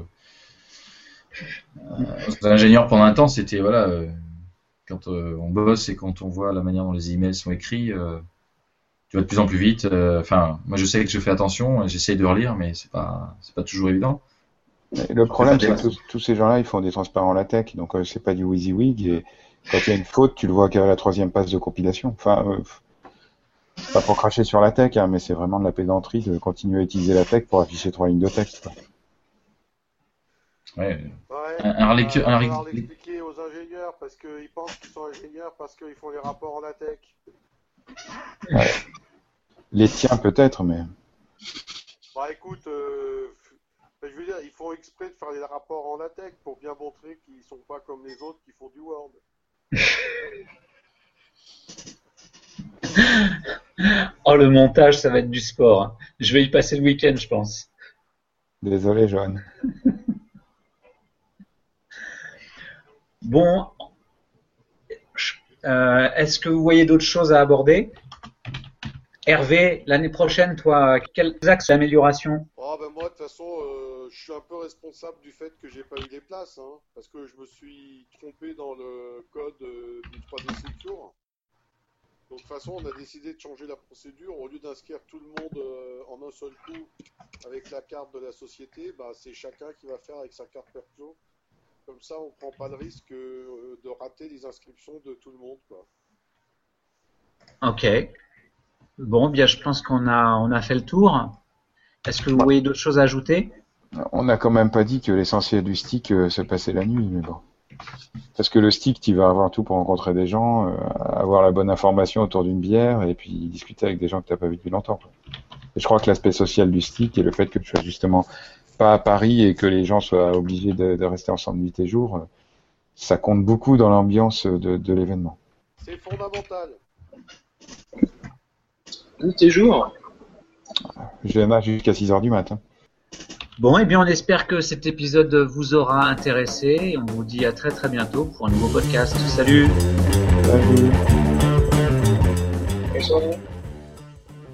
aux ingénieurs pendant un temps, c'était voilà euh, quand euh, on bosse et quand on voit la manière dont les emails sont écrits. Euh, tu vas de plus en plus vite. Enfin, euh, moi je sais que je fais attention, j'essaye de relire, mais c'est pas, c'est pas toujours évident. Et le problème, c'est que tous, tous ces gens-là, ils font des transparents LaTeX, donc euh, c'est pas du WYSIWYG. Et quand il y a une faute, tu le vois qu'à la troisième passe de compilation. Enfin, euh, pas pour cracher sur LaTeX, hein, mais c'est vraiment de la pédanterie de continuer à utiliser LaTeX pour afficher trois lignes de texte, quoi. Ouais. Ouais, un, un, euh, un, on va l'expliquer aux ingénieurs parce qu'ils pensent qu'ils sont ingénieurs parce qu'ils font les rapports en LaTeX. Ouais. Les tiens peut-être, mais... Bah écoute, euh, je veux dire, ils font exprès de faire des rapports en LaTeX pour bien montrer qu'ils sont pas comme les autres qui font du Word. Oh, le montage, ça va être du sport. Je vais y passer le week-end, je pense. Désolé, Johan. Bon, euh, est-ce que vous voyez d'autres choses à aborder ? Hervé, l'année prochaine, toi, quels axes d'amélioration ? Oh ben moi, de toute façon, euh, je suis un peu responsable du fait que j'ai pas eu les places, hein, parce que je me suis trompé dans le code euh, du trois D Secure. Donc de toute façon, on a décidé de changer la procédure. Au lieu d'inscrire tout le monde euh, en un seul coup avec la carte de la société, bah, c'est chacun qui va faire avec sa carte perso. Comme ça, on prend pas le risque euh, de rater les inscriptions de tout le monde, quoi. Ok. Bon, bien, je pense qu'on a, on a fait le tour. Est-ce que vous voyez d'autres choses à ajouter ? On n'a quand même pas dit que l'essentiel du stick euh, se passait la nuit, mais bon. Parce que le stick, tu vas avoir tout pour rencontrer des gens, euh, avoir la bonne information autour d'une bière, et puis discuter avec des gens que tu n'as pas vu depuis longtemps, quoi. Et je crois que l'aspect social du stick et le fait que tu sois justement pas à Paris et que les gens soient obligés de, de rester ensemble nuit et jour, ça compte beaucoup dans l'ambiance de, de l'événement. C'est fondamental. Nuit et jour. G M A jusqu'à six heures du matin. Bon, eh bien, on espère que cet épisode vous aura intéressé. On vous dit à très très bientôt pour un nouveau podcast. Salut. Salut. Bonne soirée.